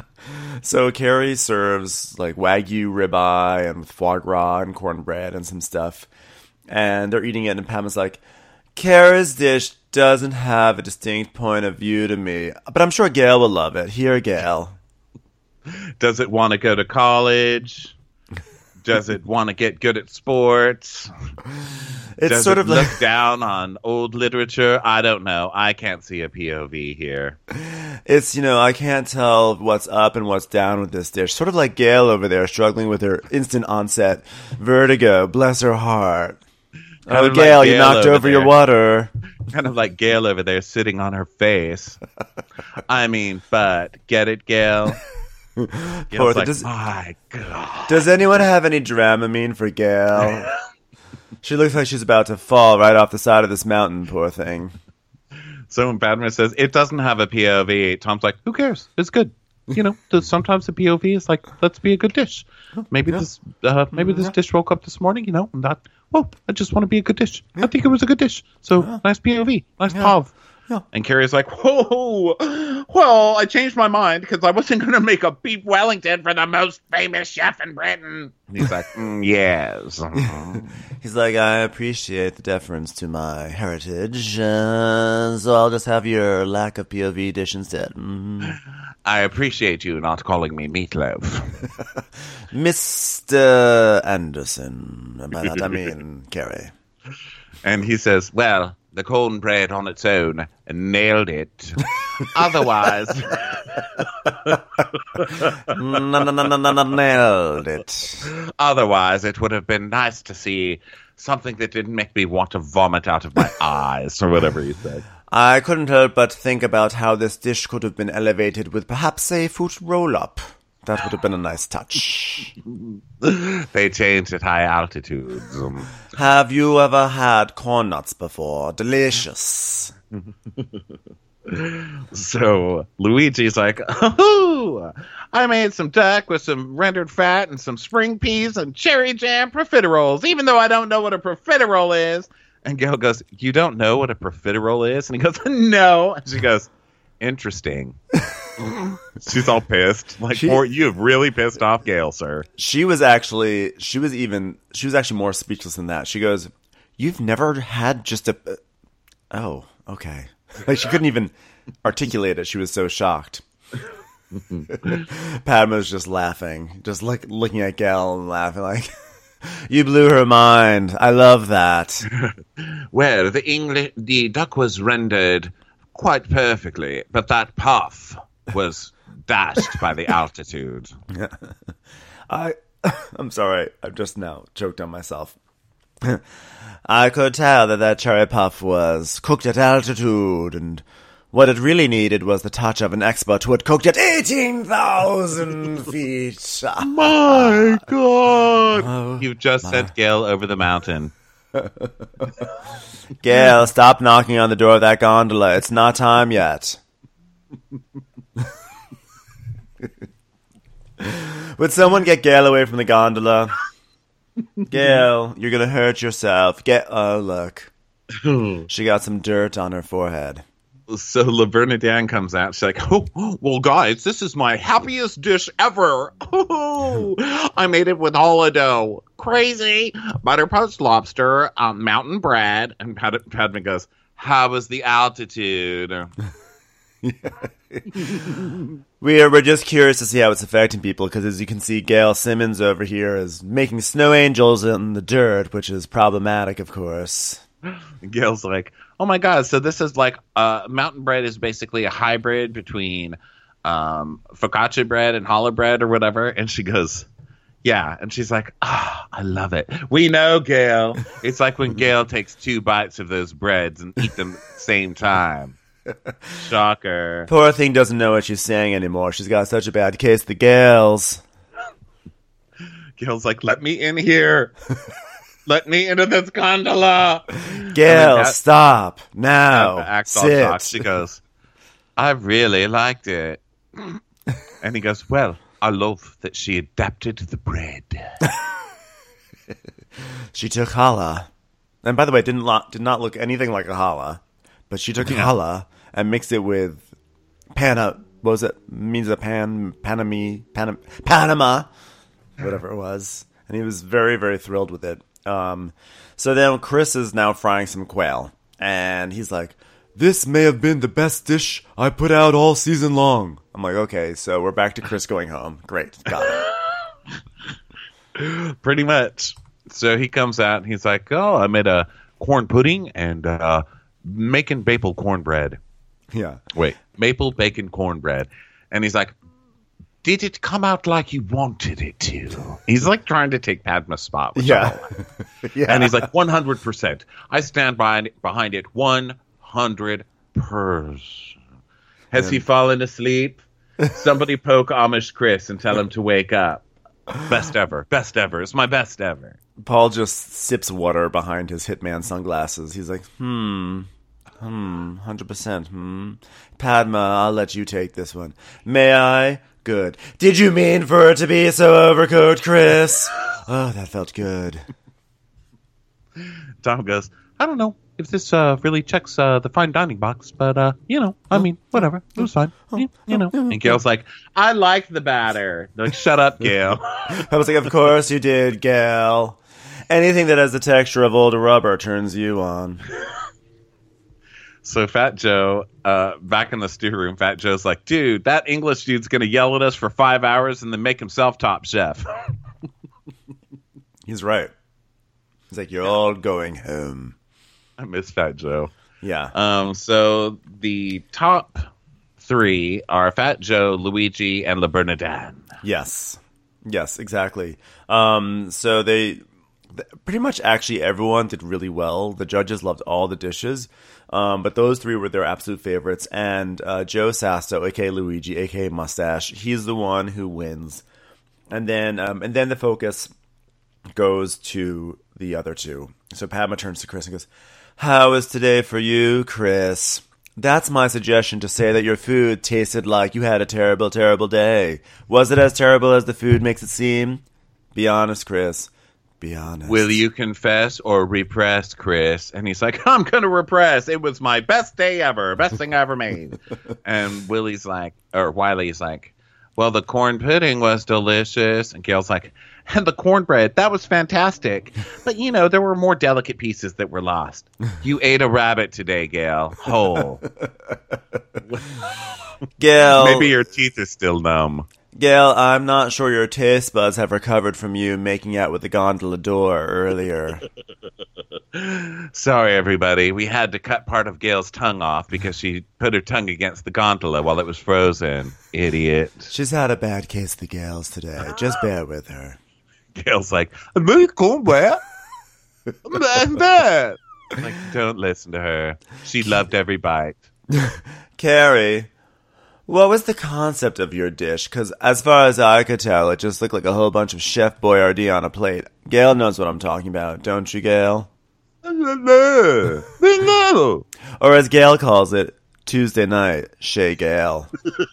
So Carrie serves like Wagyu ribeye and with foie gras and cornbread and some stuff. And they're eating it and Pam is like, Carrie's dish doesn't have a distinct point of view to me, but I'm sure Gail will love it. Here, Gail. Does it want to go to college? Does it want to get good at sports? It's Does sort it of look like... down on old literature? I don't know. I can't see a P O V here. It's, you know, I can't tell what's up and what's down with this dish. Sort of like Gail over there struggling with her instant onset vertigo. Bless her heart. Kind oh, Gail, like you Gail knocked over, over your water. Kind of like Gail over there sitting on her face. I mean, but get it, Gail? Gail's like, does, my God. Does anyone have any Dramamine for Gail? She looks like she's about to fall right off the side of this mountain, poor thing. So when Padma says, it doesn't have a P O V, Tom's like, who cares? It's good. You know, sometimes the P O V is like, let's be a good dish. Maybe yeah. this uh, maybe this yeah. dish woke up this morning, you know, and thought, oh, I just want to be a good dish. Yeah. I think it was a good dish. So yeah. nice P O V, nice yeah. P O V. Yeah. And Carrie's like, whoa, well, I changed my mind because I wasn't going to make a beef Wellington for the most famous chef in Britain. And he's like, mm, yes. Mm-hmm. He's like, I appreciate the deference to my heritage, uh, so I'll just have your lack of P O V dish instead. Mm-hmm. I appreciate you not calling me Meatloaf. Mister Anderson. By that I mean Carrie. And he says, well, the cornbread on its own nailed it. Otherwise, no, no, no, no, no, nailed it. Otherwise, it would have been nice to see something that didn't make me want to vomit out of my eyes, or whatever he said. I couldn't help but think about how this dish could have been elevated with perhaps a fruit roll-up. That would have been a nice touch. They changed at high altitudes. Have you ever had corn nuts before? Delicious. So Luigi's like, oh, I made some duck with some rendered fat and some spring peas and cherry jam profiteroles, even though I don't know what a profiterole is. And Gail goes, you don't know what a profiterole is? And he goes, no. And she goes, interesting. She's all pissed. Like, she, poor, you have really pissed off Gail, sir. She was actually, she was even, she was actually more speechless than that. She goes, you've never had just a, oh, okay. Like, she couldn't even articulate it. She was so shocked. Padma's just laughing, just like looking at Gail and laughing like, you blew her mind. I love that. Well, the English, the duck was rendered quite perfectly, but that puff was dashed by the altitude. I, I'm sorry. I've just now choked on myself. I could tell that that cherry puff was cooked at altitude, and what it really needed was the touch of an expert who had cooked at eighteen thousand feet. My God! Oh, you just my. sent Gail over the mountain. Gail, stop knocking on the door of that gondola. It's not time yet. Would someone get Gail away from the gondola? Gail, you're gonna hurt yourself. Get oh look. She got some dirt on her forehead. So Laverna Dan comes out. She's like, oh, well, guys, this is my happiest dish ever. Oh, I made it with hollow dough. Crazy. Butter poached lobster, um, mountain bread. And Pad- Padma goes, how was the altitude? we are, we're just curious to see how it's affecting people, because as you can see, Gail Simmons over here is making snow angels in the dirt, which is problematic, of course. And Gail's like, oh my god, so this is like uh, mountain bread is basically a hybrid between um, focaccia bread and challah bread or whatever. And she goes, yeah. And she's like, ah, oh, I love it. We know, Gail. It's like when Gail takes two bites of those breads and eat them at the same time. Shocker. Poor thing doesn't know what she's saying anymore. She's got such a bad case of the gals. Gail's like, let me in here. Let me into this gondola. Gail, that, stop. Now. Acts all sit. shocked. She goes, I really liked it. And he goes, well, I love that she adapted the bread. She took challah. And by the way, it didn't lo- did not look anything like a challah. But she took Yeah. challah and mixed it with pana. What was it? Means a pan, Panama, Panama, Panama, whatever it was. And he was very, very thrilled with it. Um, so then Chris is now frying some quail, and he's like, "This may have been the best dish I put out all season long." I'm like, "Okay, so we're back to Chris going home. Great, got it." Pretty much. So he comes out and he's like, "Oh, I made a corn pudding and uh, making maple cornbread." Yeah. Wait, maple bacon cornbread, and he's like, did it come out like you wanted it to? He's like trying to take Padma's spot. Which Yeah. yeah. And he's like, one hundred percent. I stand behind, behind it one hundred percent. Has And- he fallen asleep? Somebody poke Amish Chris and tell him to wake up. Best ever. Best ever. It's my best ever. Paul just sips water behind his Hitman sunglasses. He's like, hmm, hmm, one hundred percent, hmm. Padma, I'll let you take this one. May I? Good. Did you mean for it to be so overcooked, Chris? Oh, that felt good. Tom goes, I don't know if this uh, really checks uh, the fine dining box, but, uh, you know, I mean, whatever. It was fine. You, you know. And Gail's like, I like the batter. They're like, shut up, Gail. I was like, of course you did, Gal. Anything that has the texture of old rubber turns you on. So Fat Joe, uh, back in the stew room, Fat Joe's like, dude, that English dude's going to yell at us for five hours and then make himself top chef. He's right. He's like, you're all going home. I miss Fat Joe. Yeah. Um, so the top three are Fat Joe, Luigi, and Le Bernardin. Yes. Yes, exactly. Um, so they, th- pretty much actually everyone did really well. The judges loved all the dishes. Um, but those three were their absolute favorites. And uh, Joe Sasto, a k a. Luigi, a k a. Mustache, he's the one who wins. And then um, and then the focus goes to the other two. So Padma turns to Chris and goes, how was today for you, Chris? That's my suggestion, to say that your food tasted like you had a terrible, terrible day. Was it as terrible as the food makes it seem? Be honest, Chris. Be honest. Will you confess or repress, Chris? And he's like, I'm going to repress. It was my best day ever. Best thing I ever made. And Willie's like, or Wiley's like, well, the corn pudding was delicious. And Gail's like, and the cornbread, that was fantastic. But, you know, there were more delicate pieces that were lost. You ate a rabbit today, Gail. Whole. Gail. Maybe your teeth are still numb. Gail, I'm not sure your taste buds have recovered from you making out with the gondola door earlier. Sorry, everybody. We had to cut part of Gail's tongue off because she put her tongue against the gondola while it was frozen. Idiot. She's had a bad case of the gals today. Just bear with her. Gail's like, I'm very cornbread. I'm bad, bad. Like, don't listen to her. She loved every bite. Carrie, what was the concept of your dish? Because as far as I could tell, it just looked like a whole bunch of Chef Boyardee on a plate. Gail knows what I'm talking about, don't you, Gail? No. No. Or as Gail calls it, Tuesday night, Shay Gail.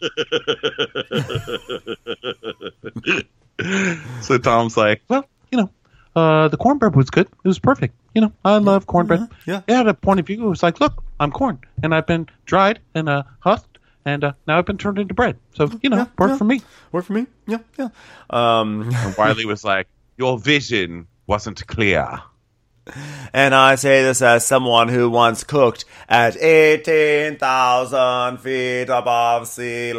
So Tom's like, well, you know, uh, the cornbread was good. It was perfect. You know, I love cornbread. yeah. It had a point of view. It was like, look, I'm corn, and I've been dried and uh, husked, and uh, now I've been turned into bread. So, you know, Yeah, work yeah. for me. Work for me? Yeah, yeah. Um, And Wiley was like, your vision wasn't clear. and I say this as someone who once cooked at eighteen thousand feet above sea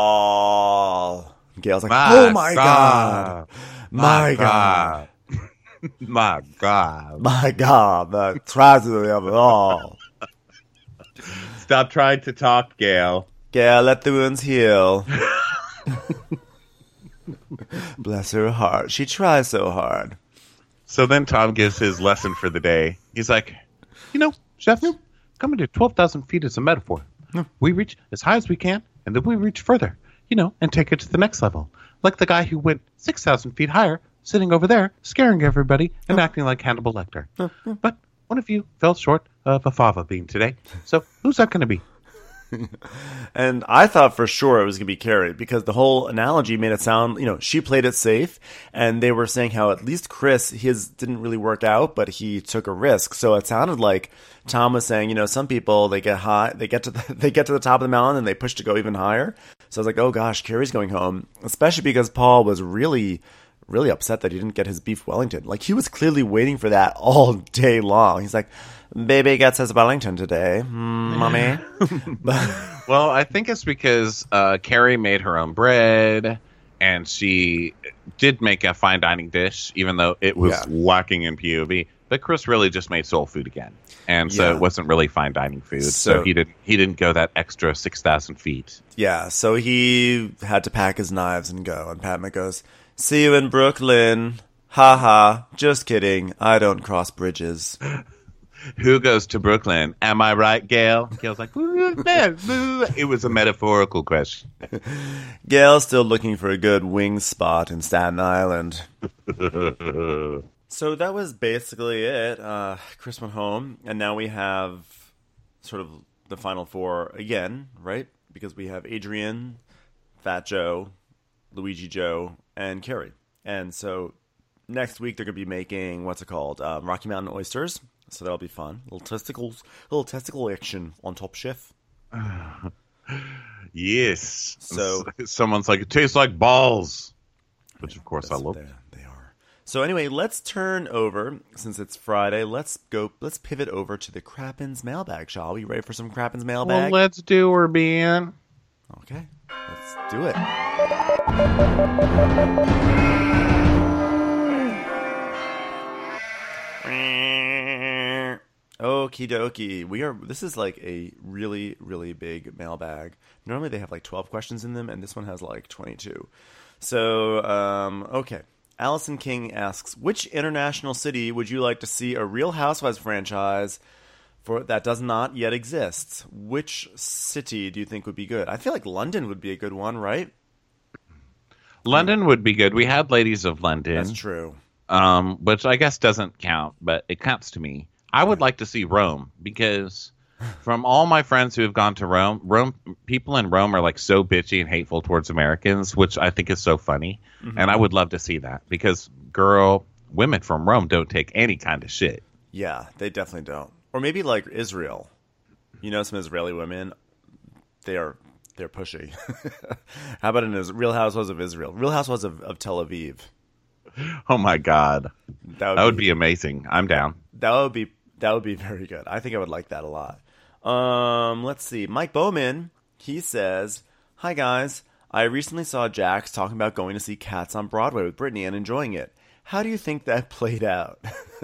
level. Gail's like, My oh my God. God. My God. My God. My God, the tragedy of it all. Stop trying to talk, Gail. Gail, let the wounds heal. Bless her heart. She tries so hard. So then Tom gives his lesson for the day. He's like, you know, chef, coming to twelve thousand feet is a metaphor. We reach as high as we can, and then we reach further, you know, and take it to the next level. Like the guy who went six thousand feet higher, sitting over there, scaring everybody and acting like Hannibal Lecter. But one of you fell short of a fava bean today. So who's that going to be? And I thought for sure it was going to be Carrie, because the whole analogy made it sound, you know, she played it safe, and they were saying how at least Chris, his didn't really work out, but he took a risk. So it sounded like Tom was saying, you know, some people, they get high, they get to the, they get to the top of the mountain and they push to go even higher. So I was like, oh gosh, Carrie's going home, especially because Paul was really, really upset that he didn't get his beef Wellington. Like, he was clearly waiting for that all day long. He's like, baby gets his Wellington today, mm, mommy. Well, I think it's because uh, Carrie made her own bread, and she did make a fine dining dish, even though it was Yeah. lacking in P O V. But Chris really just made soul food again, and so Yeah. it wasn't really fine dining food. So, So- he didn't he didn't go that extra six thousand feet. Yeah, so he had to pack his knives and go. And Padma goes, see you in Brooklyn. Ha ha. Just kidding. I don't cross bridges. Who goes to Brooklyn? Am I right, Gail? Gail's like, "Ooh, man, ooh." It was a metaphorical question. Gail's still looking for a good wing spot in Staten Island. So that was basically it. Uh, Chris went home, and now we have sort of the final four again, right? Because we have Adrian, Fat Joe, Luigi Joe, and Carrie. And so next week they're going to be making, what's it called? Um, Rocky Mountain Oysters. So that'll be fun. Little testicles, little testicle action on Top Chef. Yes. So- someone's like, it tastes like balls, which of course I That's love. what They, they are. So anyway, let's turn over, since it's Friday, let's go, let's pivot over to the Crappens mailbag, shall we? Ready for some Crappens Well, mailbag? let's do her, Ben. Okay, let's do it. Okie dokie. We are. This is like a really, really big mailbag. Normally they have like twelve questions in them, and this one has like twenty-two. So, um, okay. Allison King asks, which international city would you like to see a Real Housewives franchise for that does not yet exist? Which city do you think would be good? I feel like London would be a good one, right? London would be good. We had Ladies of London. That's true. Um, which I guess doesn't count, but it counts to me. I would like to see Rome, because from all my friends who have gone to Rome, Rome people in Rome are like so bitchy and hateful towards Americans, which I think is so funny. Mm-hmm. And I would love to see that, because girl, women from Rome don't take any kind of shit. Yeah, they definitely don't. Or maybe like Israel. You know, some Israeli women, they are they're pushy. How about in Is- Real Housewives of Israel? Real Housewives of, of Tel Aviv. Oh my God. That would, that would be, be amazing. I'm down. That would be that would be very good. I think I would like that a lot. Um, let's see. Mike Bowman, he says, "Hi guys, I recently saw Jax talking about going to see Cats on Broadway with Brittany and enjoying it. How do you think that played out?"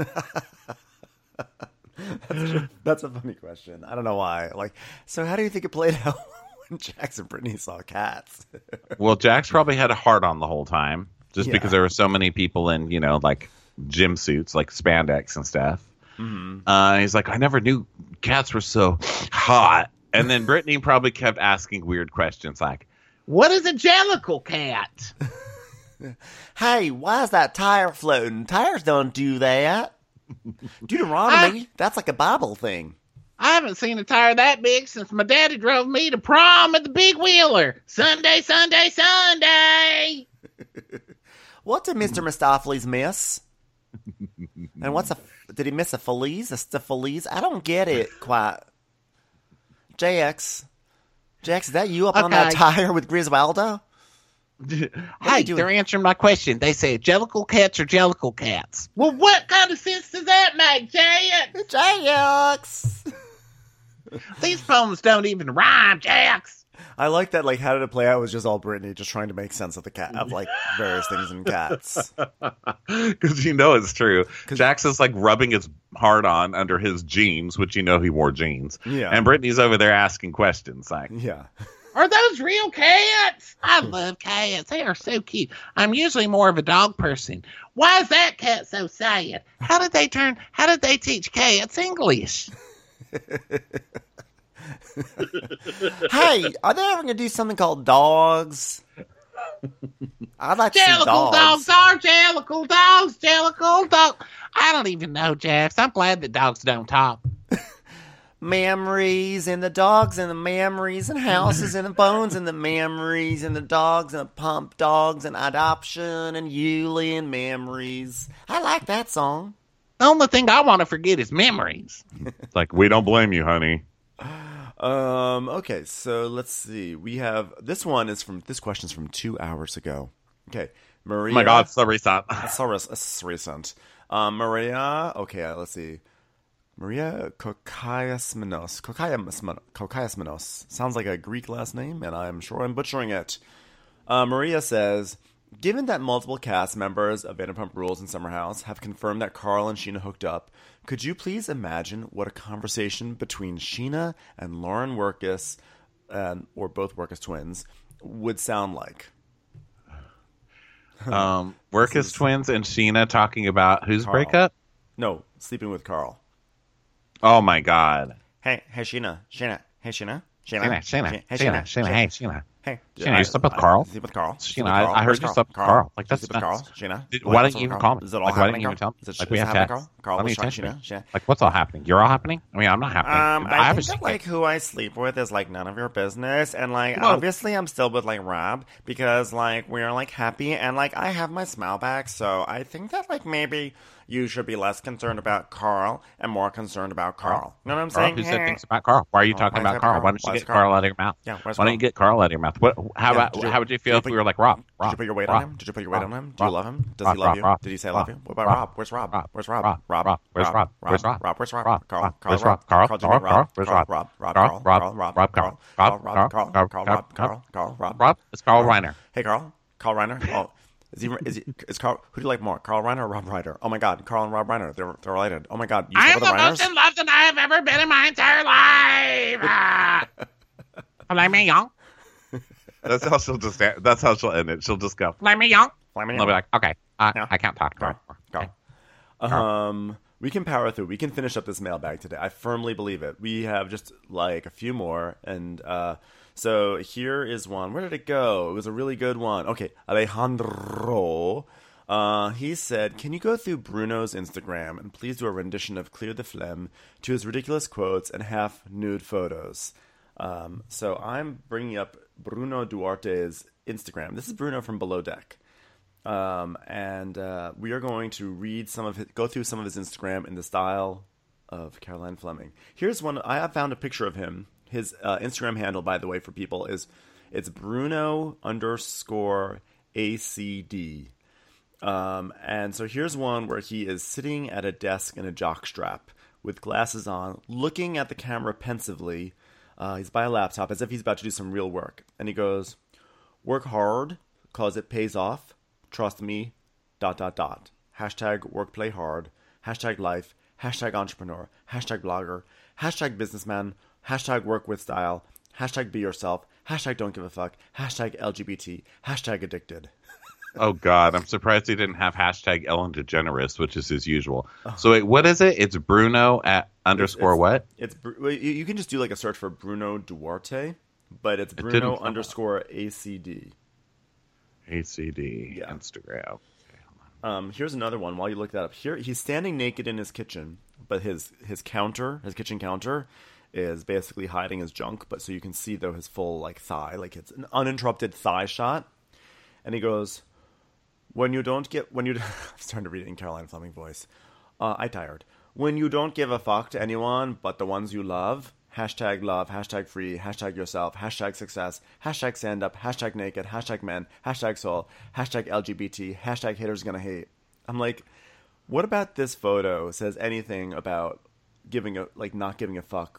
that's, a, that's a funny question. I don't know why. Like, so how do you think it played out when Jax and Brittany saw Cats? Well, Jax probably had a heart on the whole time, just Yeah. because there were so many people in, you know, like gym suits, like spandex and stuff. Mm-hmm. Uh, he's like, I never knew cats were so hot. And then Brittany probably kept asking weird questions like, What is a jellicle cat? Hey, why is that tire floating? Tires don't do that. Deuteronomy, that's like a Bible thing. I haven't seen a tire that big since my daddy drove me to prom at the Big Wheeler. Sunday, Sunday, Sunday. What did Mister Mistopheles miss? And what's a... Did he miss a Feliz? A Feliz? I don't get it quite. J X. J X, is that you up on that Okay. tire with Griswaldo? Hey, you doing? they're answering my question. They say jellicle cats or jellicle cats. Well, what kind of sense does that make, Jax? J X! These poems don't even rhyme, Jax. I like that. Like, how did it play out? It was just all Brittany just trying to make sense of the cat of like various things in cats. Because you know it's true. Jax is like rubbing his heart on under his jeans, which you know he wore jeans. Yeah. And Brittany's over there asking questions like, Yeah. Are those real cats? I love cats. They are so cute. I'm usually more of a dog person. Why is that cat so sad? How did they turn? How did they teach cats English? Hey, are they ever going to do something called dogs? I'd like to see Jellicle dogs. dogs are jellicle dogs. Jellicle dogs. I don't even know, Jax. I'm glad that dogs don't talk. Memories and the dogs and the memories and houses and the bones and the memories and the dogs and pump dogs and adoption and Yuli and memories. I like that song. The only thing I want to forget is memories. like, we don't blame you, honey. Um. Okay, so let's see. We have this one is from this question is from two hours ago. Okay, Maria. Oh my God, so recent. That's so res- that's recent. Um, Maria. Okay, uh, let's see. Maria Kokayasmenos. Kokayasmenos. Kokayasmenos. Sounds like a Greek last name, and I'm sure I'm butchering it. Uh, Maria says, given that multiple cast members of Vanderpump Rules and Summer House have confirmed that Carl and Sheena hooked up, could you please imagine what a conversation between Sheena and Lauren Workus, um, or both Workus twins, would sound like? Um, Workus twins and Sheena talking about whose Carl. breakup? No, sleeping with Carl. Oh my God. Hey, hey, Sheena, Sheena, hey, Sheena, Sheena, Sheena, hey, Sheena, Sheena, hey, Sheena. Hey, Sheena, you slept with Carl? Sleep with Carl. Sheena, I, I heard you slept with Carl. Like, that's sleep with Carl. nuts. Sheena. Did- Why why don't don't you even call me? Is it all Like, why happening, didn't you even Carl? tell me? Is it, Like, is we it have happening, to- Carl? Carl, Why don't what's you wrong, text me? Sheena? Sheena? Like, what's all happening? You're all happening? I mean, I'm not happening. Um, I I have a think that, secret. like, who I sleep with is, like, none of your business. And, like, Well- obviously I'm still with, like, Rob because, like, we're, like, happy. And, like, I have my smile back. So I think that, like, maybe you should be less concerned about Carl and more concerned about Carl. You know what I'm Carl, saying? who said things about Carl? Why are you Oh, talking why about is that Carl? Carl? Why don't you Why is get Carl? Carl out of your mouth? Yeah, where's Why don't you Carl? get Carl out of your mouth? What? How Yeah, about? did you- how would you did feel you if put- we were like Rob? Did Rob you put your weight Rob, on him? Did you put your weight Rob, on him? Do you Rob, love him? Does Rob, he love Rob, you? Rob, Did he say I Rob, love you? What about Rob, Rob? Where's Rob? Rob, Where's Rob? Rob, Rob? Rob, where's Rob? Where's Rob? Rob? Where's Rob? Rob, Carl? Rob, Carl? where's Rob? Carl, Carl? Carl, Carl, where's Rob? Rob? Rob? Carl, Carl? Rob, Carl? Rob? Rob, Carl? Carl, Carl? Carl, Rob? Carl? Carl, Carl? Carl, Rob? Carl? Carl? Rob? Rob, it's Carl Reiner. Hey, Carl? Carl Reiner? Oh. Is he? Is he? Is Carl? Who do you like more, Carl Reiner or Rob Reiner? Oh my God, Carl and Rob Reiner. They're they're related. Oh my God, you I slept am with the the most Reiners? in love that I have ever been in my entire life. Ah. Let me young. That's how she'll just. That's how she'll end it. She'll just go. Let me young. Let me And I'll be like, okay, uh, No. I can't talk to her. Carl. Um, we can power through. We can finish up this mailbag today. I firmly believe it. We have just like a few more, and uh, so here is one. Where did it go? It was a really good one. Okay, Alejandro. Uh, he said, "Can you go through Bruno's Instagram and please do a rendition of 'Clear the Phlegm' to his ridiculous quotes and half nude photos?" Um, so I'm bringing up Bruno Duarte's Instagram. This is Bruno from Below Deck. Um, and uh, we are going to read some of his, go through some of his Instagram in the style of Caroline Fleming. Here's one. I have found a picture of him. His uh, Instagram handle, by the way, for people is it's Bruno underscore A C D. Um, and so here's one where he is sitting at a desk in a jockstrap with glasses on, looking at the camera pensively. Uh, he's by a laptop as if he's about to do some real work. And he goes, "Work hard, cause it pays off. Trust me, dot, dot, dot. Hashtag work, play hard. Hashtag life. Hashtag entrepreneur. Hashtag blogger. Hashtag businessman. Hashtag work with style. Hashtag be yourself. Hashtag don't give a fuck. Hashtag L G B T. Hashtag addicted." Oh God, I'm surprised he didn't have hashtag Ellen DeGeneres, which is his usual. So wait, what is it? It's Bruno at underscore It's- what? It's Bru- well, you you can just do like a search for Bruno Duarte, but it's didn't Bruno come up. underscore A C D. A C D Yeah. Instagram. Um, here's another one. While you look that up, here he's standing naked in his kitchen, but his his counter, his kitchen counter, is basically hiding his junk. But so you can see though his full like thigh, like it's an uninterrupted thigh shot. And he goes, "When you don't get when you," I'm starting to read it in Caroline Fleming voice. Uh, I tired. "When you don't give a fuck to anyone but the ones you love. Hashtag love, hashtag free, hashtag yourself, hashtag success, hashtag stand up, hashtag naked, hashtag men, hashtag soul, hashtag L G B T, hashtag haters gonna hate." I'm like, what about this photo says anything about giving a, like not giving a fuck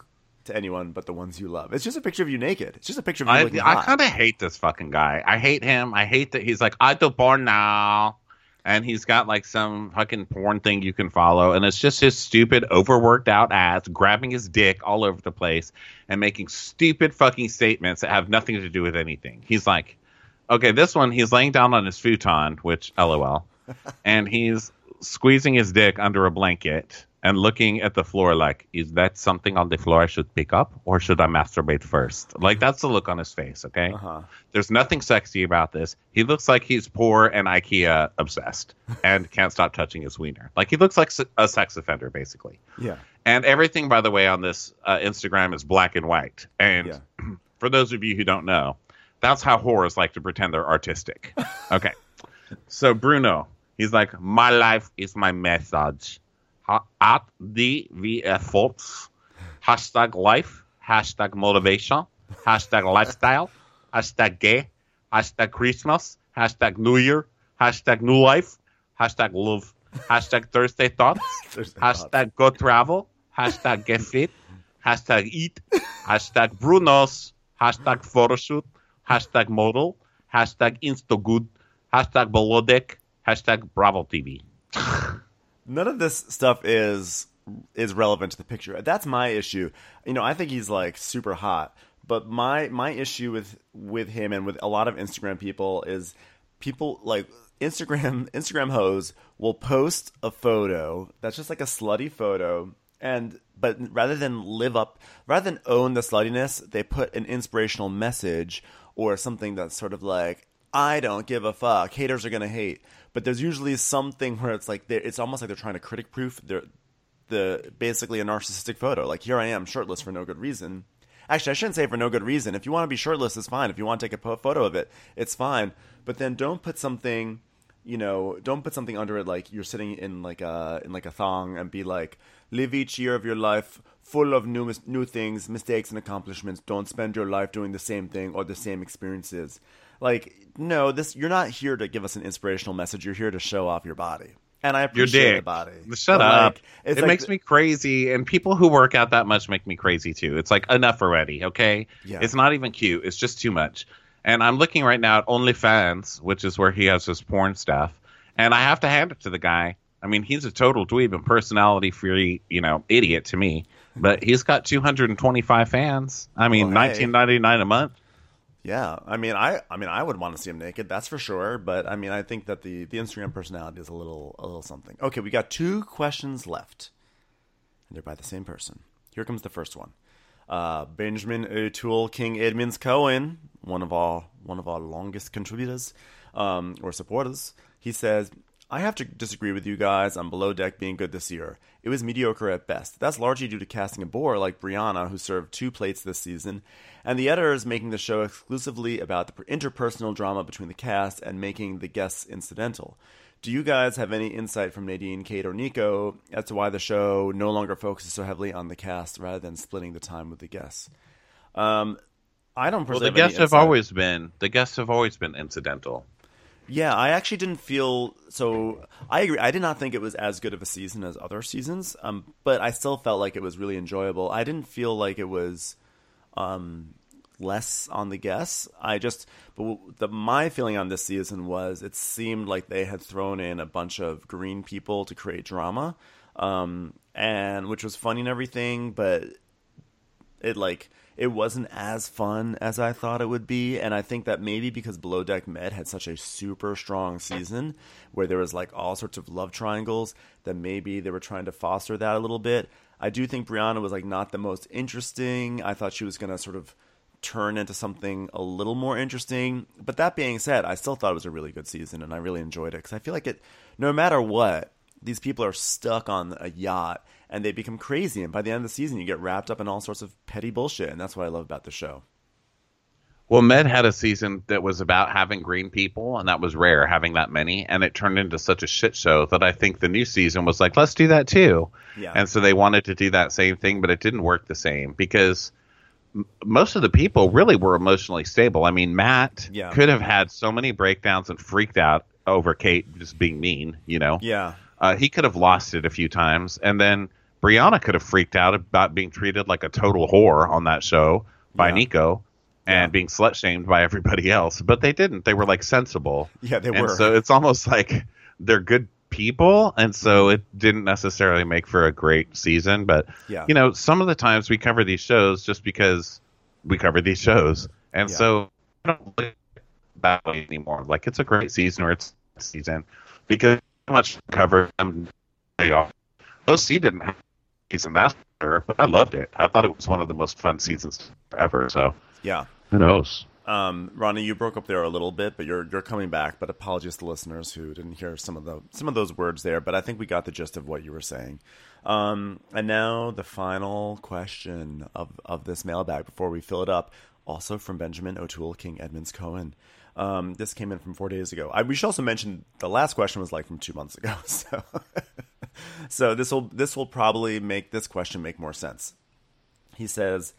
to anyone but the ones you love. It's just a picture of you naked. It's just a picture of you I, looking I hot. kind of hate this fucking guy. I hate him. I hate that he's like, I do porn now. And he's got like some fucking porn thing you can follow. And it's just his stupid, overworked out ass grabbing his dick all over the place and making stupid fucking statements that have nothing to do with anything. He's like, okay, this one, he's laying down on his futon, which LOL. And he's squeezing his dick under a blanket and looking at the floor like, is that something on the floor I should pick up or should I masturbate first? Like, that's the look on his face, okay? Uh-huh. There's nothing sexy about this. He looks like he's poor and IKEA obsessed and can't stop touching his wiener. Like, he looks like a sex offender, basically. Yeah. And everything, by the way, on this uh, Instagram is black and white. And Yeah. for those of you who don't know, that's how whores like to pretend they're artistic. Okay. So, Bruno, he's like, my life is my message. Ha- At the V F thoughts, hashtag life, hashtag motivation, hashtag lifestyle, hashtag gay, hashtag Christmas, hashtag New Year, hashtag new life, hashtag love, hashtag Thursday thoughts, Thursday hashtag go travel, hashtag get fit, hashtag eat, hashtag Brunos, hashtag photoshoot, hashtag model, hashtag Instagood, hashtag below deck, hashtag Bravo T V. None of this stuff is is relevant to the picture. That's my issue. You know, I think he's like super hot, but my my issue with with him and with a lot of Instagram people is people like Instagram Instagram hoes will post a photo that's just like a slutty photo, and but rather than live up, rather than own the sluttiness, they put an inspirational message or something that's sort of like, I don't give a fuck. Haters are gonna hate. But there's usually something where it's like it's almost like they're trying to critic proof the the basically a narcissistic photo. Like, here I am shirtless for no good reason. Actually, I shouldn't say for no good reason. If you want to be shirtless, it's fine. If you want to take a po- photo of it, it's fine. But then don't put something, you know, don't put something under it like you're sitting in like a in like a thong and be like, live each year of your life full of new mis- new things, mistakes, and accomplishments. Don't spend your life doing the same thing or the same experiences. Like, no, this you're not here to give us an inspirational message. You're here to show off your body. And I Your appreciate dick. the body. Shut But, up. like, it's it like makes the- me crazy, and people who work out that much make me crazy too. It's like, enough already, okay? Yeah. It's not even cute. It's just too much. And I'm looking right now at OnlyFans, which is where he has his porn stuff, and I have to hand it to the guy. I mean, he's a total dweeb and personality-free, you know, idiot to me. But he's got two hundred twenty-five fans. I mean, Well, hey. nineteen ninety-nine a month. Yeah, I mean, I, I mean, I would want to see him naked, that's for sure. But I mean, I think that the, the Instagram personality is a little, a little something. Okay, we got two questions left, and they're by the same person. Here comes the first one. Uh, Benjamin O'Toole King Edmonds Cohen, one of our, one of our longest contributors, um, or supporters. He says, I have to disagree with you guys on Below Deck being good this year. It was mediocre at best. That's largely due to casting a bore like Brianna, who served two plates this season, and the editors making the show exclusively about the interpersonal drama between the cast and making the guests incidental. Do you guys have any insight from Nadine, Kate, or Nico as to why the show no longer focuses so heavily on the cast rather than splitting the time with the guests? Um, I don't Well, personally the have any guests have insight. always been the guests have always been incidental. Yeah, I actually didn't feel so. I agree. I did not think it was as good of a season as other seasons, um, but I still felt like it was really enjoyable. I didn't feel like it was um, less on the guests. I just, but the, my feeling on this season was it seemed like they had thrown in a bunch of green people to create drama, um, and which was funny and everything, but it like. It wasn't as fun as I thought it would be, and I think that maybe because Below Deck Med had such a super strong season where there was like all sorts of love triangles, that maybe they were trying to foster that a little bit. I do think Brianna was like not the most interesting. I thought she was going to sort of turn into something a little more interesting. But that being said, I still thought it was a really good season, and I really enjoyed it because I feel like it, no matter what, these people are stuck on a yacht and they become crazy. And by the end of the season, you get wrapped up in all sorts of petty bullshit. And that's what I love about the show. Well, Med had a season that was about having green people, and that was rare, having that many. And it turned into such a shit show that I think the new season was like, let's do that too. Yeah. And so they wanted to do that same thing, but it didn't work the same because m- most of the people really were emotionally stable. I mean, Matt Yeah. could have had so many breakdowns and freaked out over Kate just being mean, you know? Yeah. Uh, he could have lost it a few times. And then Brianna could have freaked out about being treated like a total whore on that show by Yeah. Nico and Yeah. being slut shamed by everybody else, but they didn't. They were like sensible. Yeah, they and were. so it's almost like they're good people, and so it didn't necessarily make for a great season. But Yeah. you know, some of the times we cover these shows just because we cover these shows, and Yeah. so I don't look that way anymore. Like, it's a great season or it's a season because so much cover them. They are. O C didn't have a season master, but I loved it. I thought it was one of the most fun seasons ever. So Yeah. who knows? Um, Ronnie, you broke up there a little bit, but you're you're coming back. But apologies to listeners who didn't hear some of the some of those words there. But I think we got the gist of what you were saying. Um, and now the final question of of this mailbag before we fill it up, also from Benjamin O'Toole King Edmonds Cohen. Um, this came in from four days ago. I, we should also mention the last question was like from two months ago. So, so this will this will probably make this question make more sense. He says,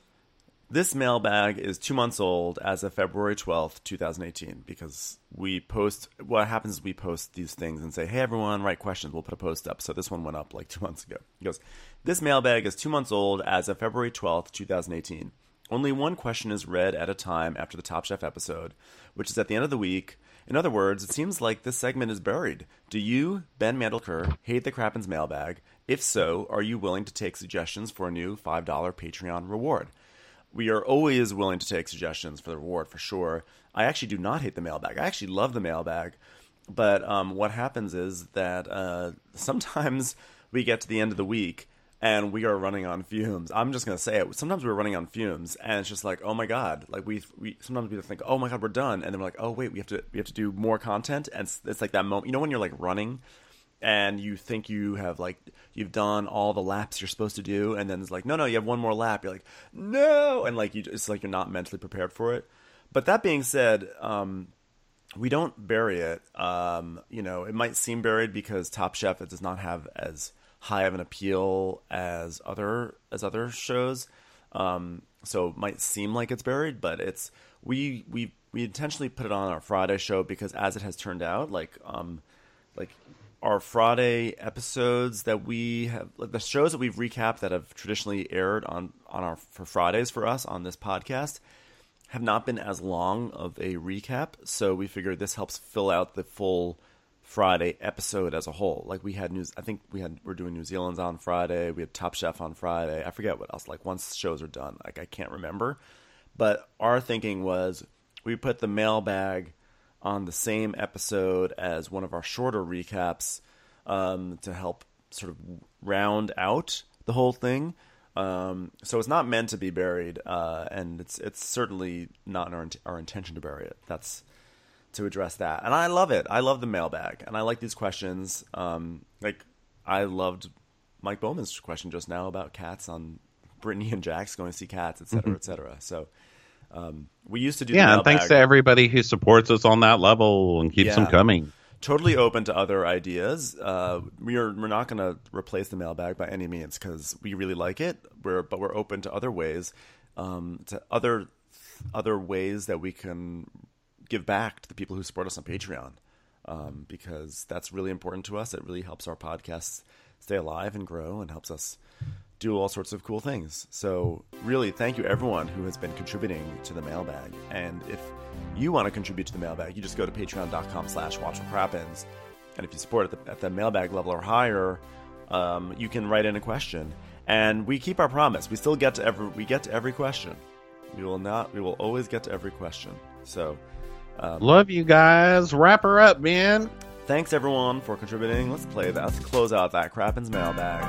this mailbag is two months old as of February twelfth, twenty eighteen, because we post, what happens is we post these things and say, hey, everyone, write questions. We'll put a post up. So this one went up like two months ago. He goes, this mailbag is two months old as of February twelfth, twenty eighteen. Only one question is read at a time after the Top Chef episode, which is at the end of the week. In other words, it seems like this segment is buried. Do you, Ben Mandelker, hate the Crappens mailbag? If so, are you willing to take suggestions for a new five dollar Patreon reward? We are always willing to take suggestions for the reward, for sure. I actually do not hate the mailbag. I actually love the mailbag. But um, what happens is that uh, sometimes we get to the end of the week and we are running on fumes. I'm just going to say it. Sometimes we're running on fumes and it's just like, oh my God. Like we, we sometimes we think, oh my God, we're done. And then we're like, oh wait, we have to, we have to do more content. And it's, it's like that moment, you know, when you're like running and you think you have like, you've done all the laps you're supposed to do. And then it's like, no, no, you have one more lap. You're like, no. And like, you, it's like you're not mentally prepared for it. But that being said, um, we don't bury it. Um, you know, it might seem buried because Top Chef, it does not have as high of an appeal as other as other shows, um, so it might seem like it's buried, but it's we we we intentionally put it on our Friday show because as it has turned out, like um, like our Friday episodes that we have, like the shows that we've recapped that have traditionally aired on on our for Fridays for us on this podcast have not been as long of a recap, so we figured this helps fill out the full Friday episode as a whole. Like we had news, I think we had, we're doing New Zealand's on Friday. We had Top Chef on Friday. I forget what else. Like once shows are done, like I can't remember. But our thinking was we put the mailbag on the same episode as one of our shorter recaps um, to help sort of round out the whole thing. Um, so it's not meant to be buried, uh, and it's it's certainly not our our intention to bury it. That's to address that. And I love it. I love the mailbag. And I like these questions. Um, like, I loved Mike Bowman's question just now about cats on Brittany and Jax going to see cats, et cetera, Mm-hmm. et cetera. So um, we used to do Yeah, the and mailbag. thanks to everybody who supports us on that level and keeps Yeah. them coming. Totally open to other ideas. Uh, we are, we're not going to replace the mailbag by any means because we really like it. We're, but we're open to other ways, um, to other other ways that we can give back to the people who support us on Patreon, um, because that's really important to us. It really helps our podcasts stay alive and grow and helps us do all sorts of cool things. So really, thank you everyone who has been contributing to the mailbag. And if you want to contribute to the mailbag, you just go to patreon.com slash watch what crappens. And if you support at the, at the mailbag level or higher, um, you can write in a question. And we keep our promise. We still get to every, we get to every question. We will not, we will always get to every question. So, Um, Love you guys. Wrap her up, man. thanks everyone for contributing. Let's play that. Let's close out that Crappens mailbag.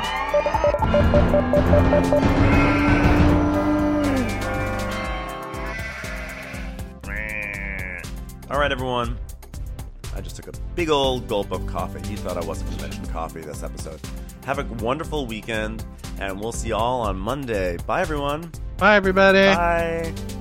All right, everyone. I just took a big old gulp of coffee. You thought I wasn't going to mention coffee this episode. Have a wonderful weekend, and we'll see y'all on Monday. Bye, everyone. Bye, everybody. Bye.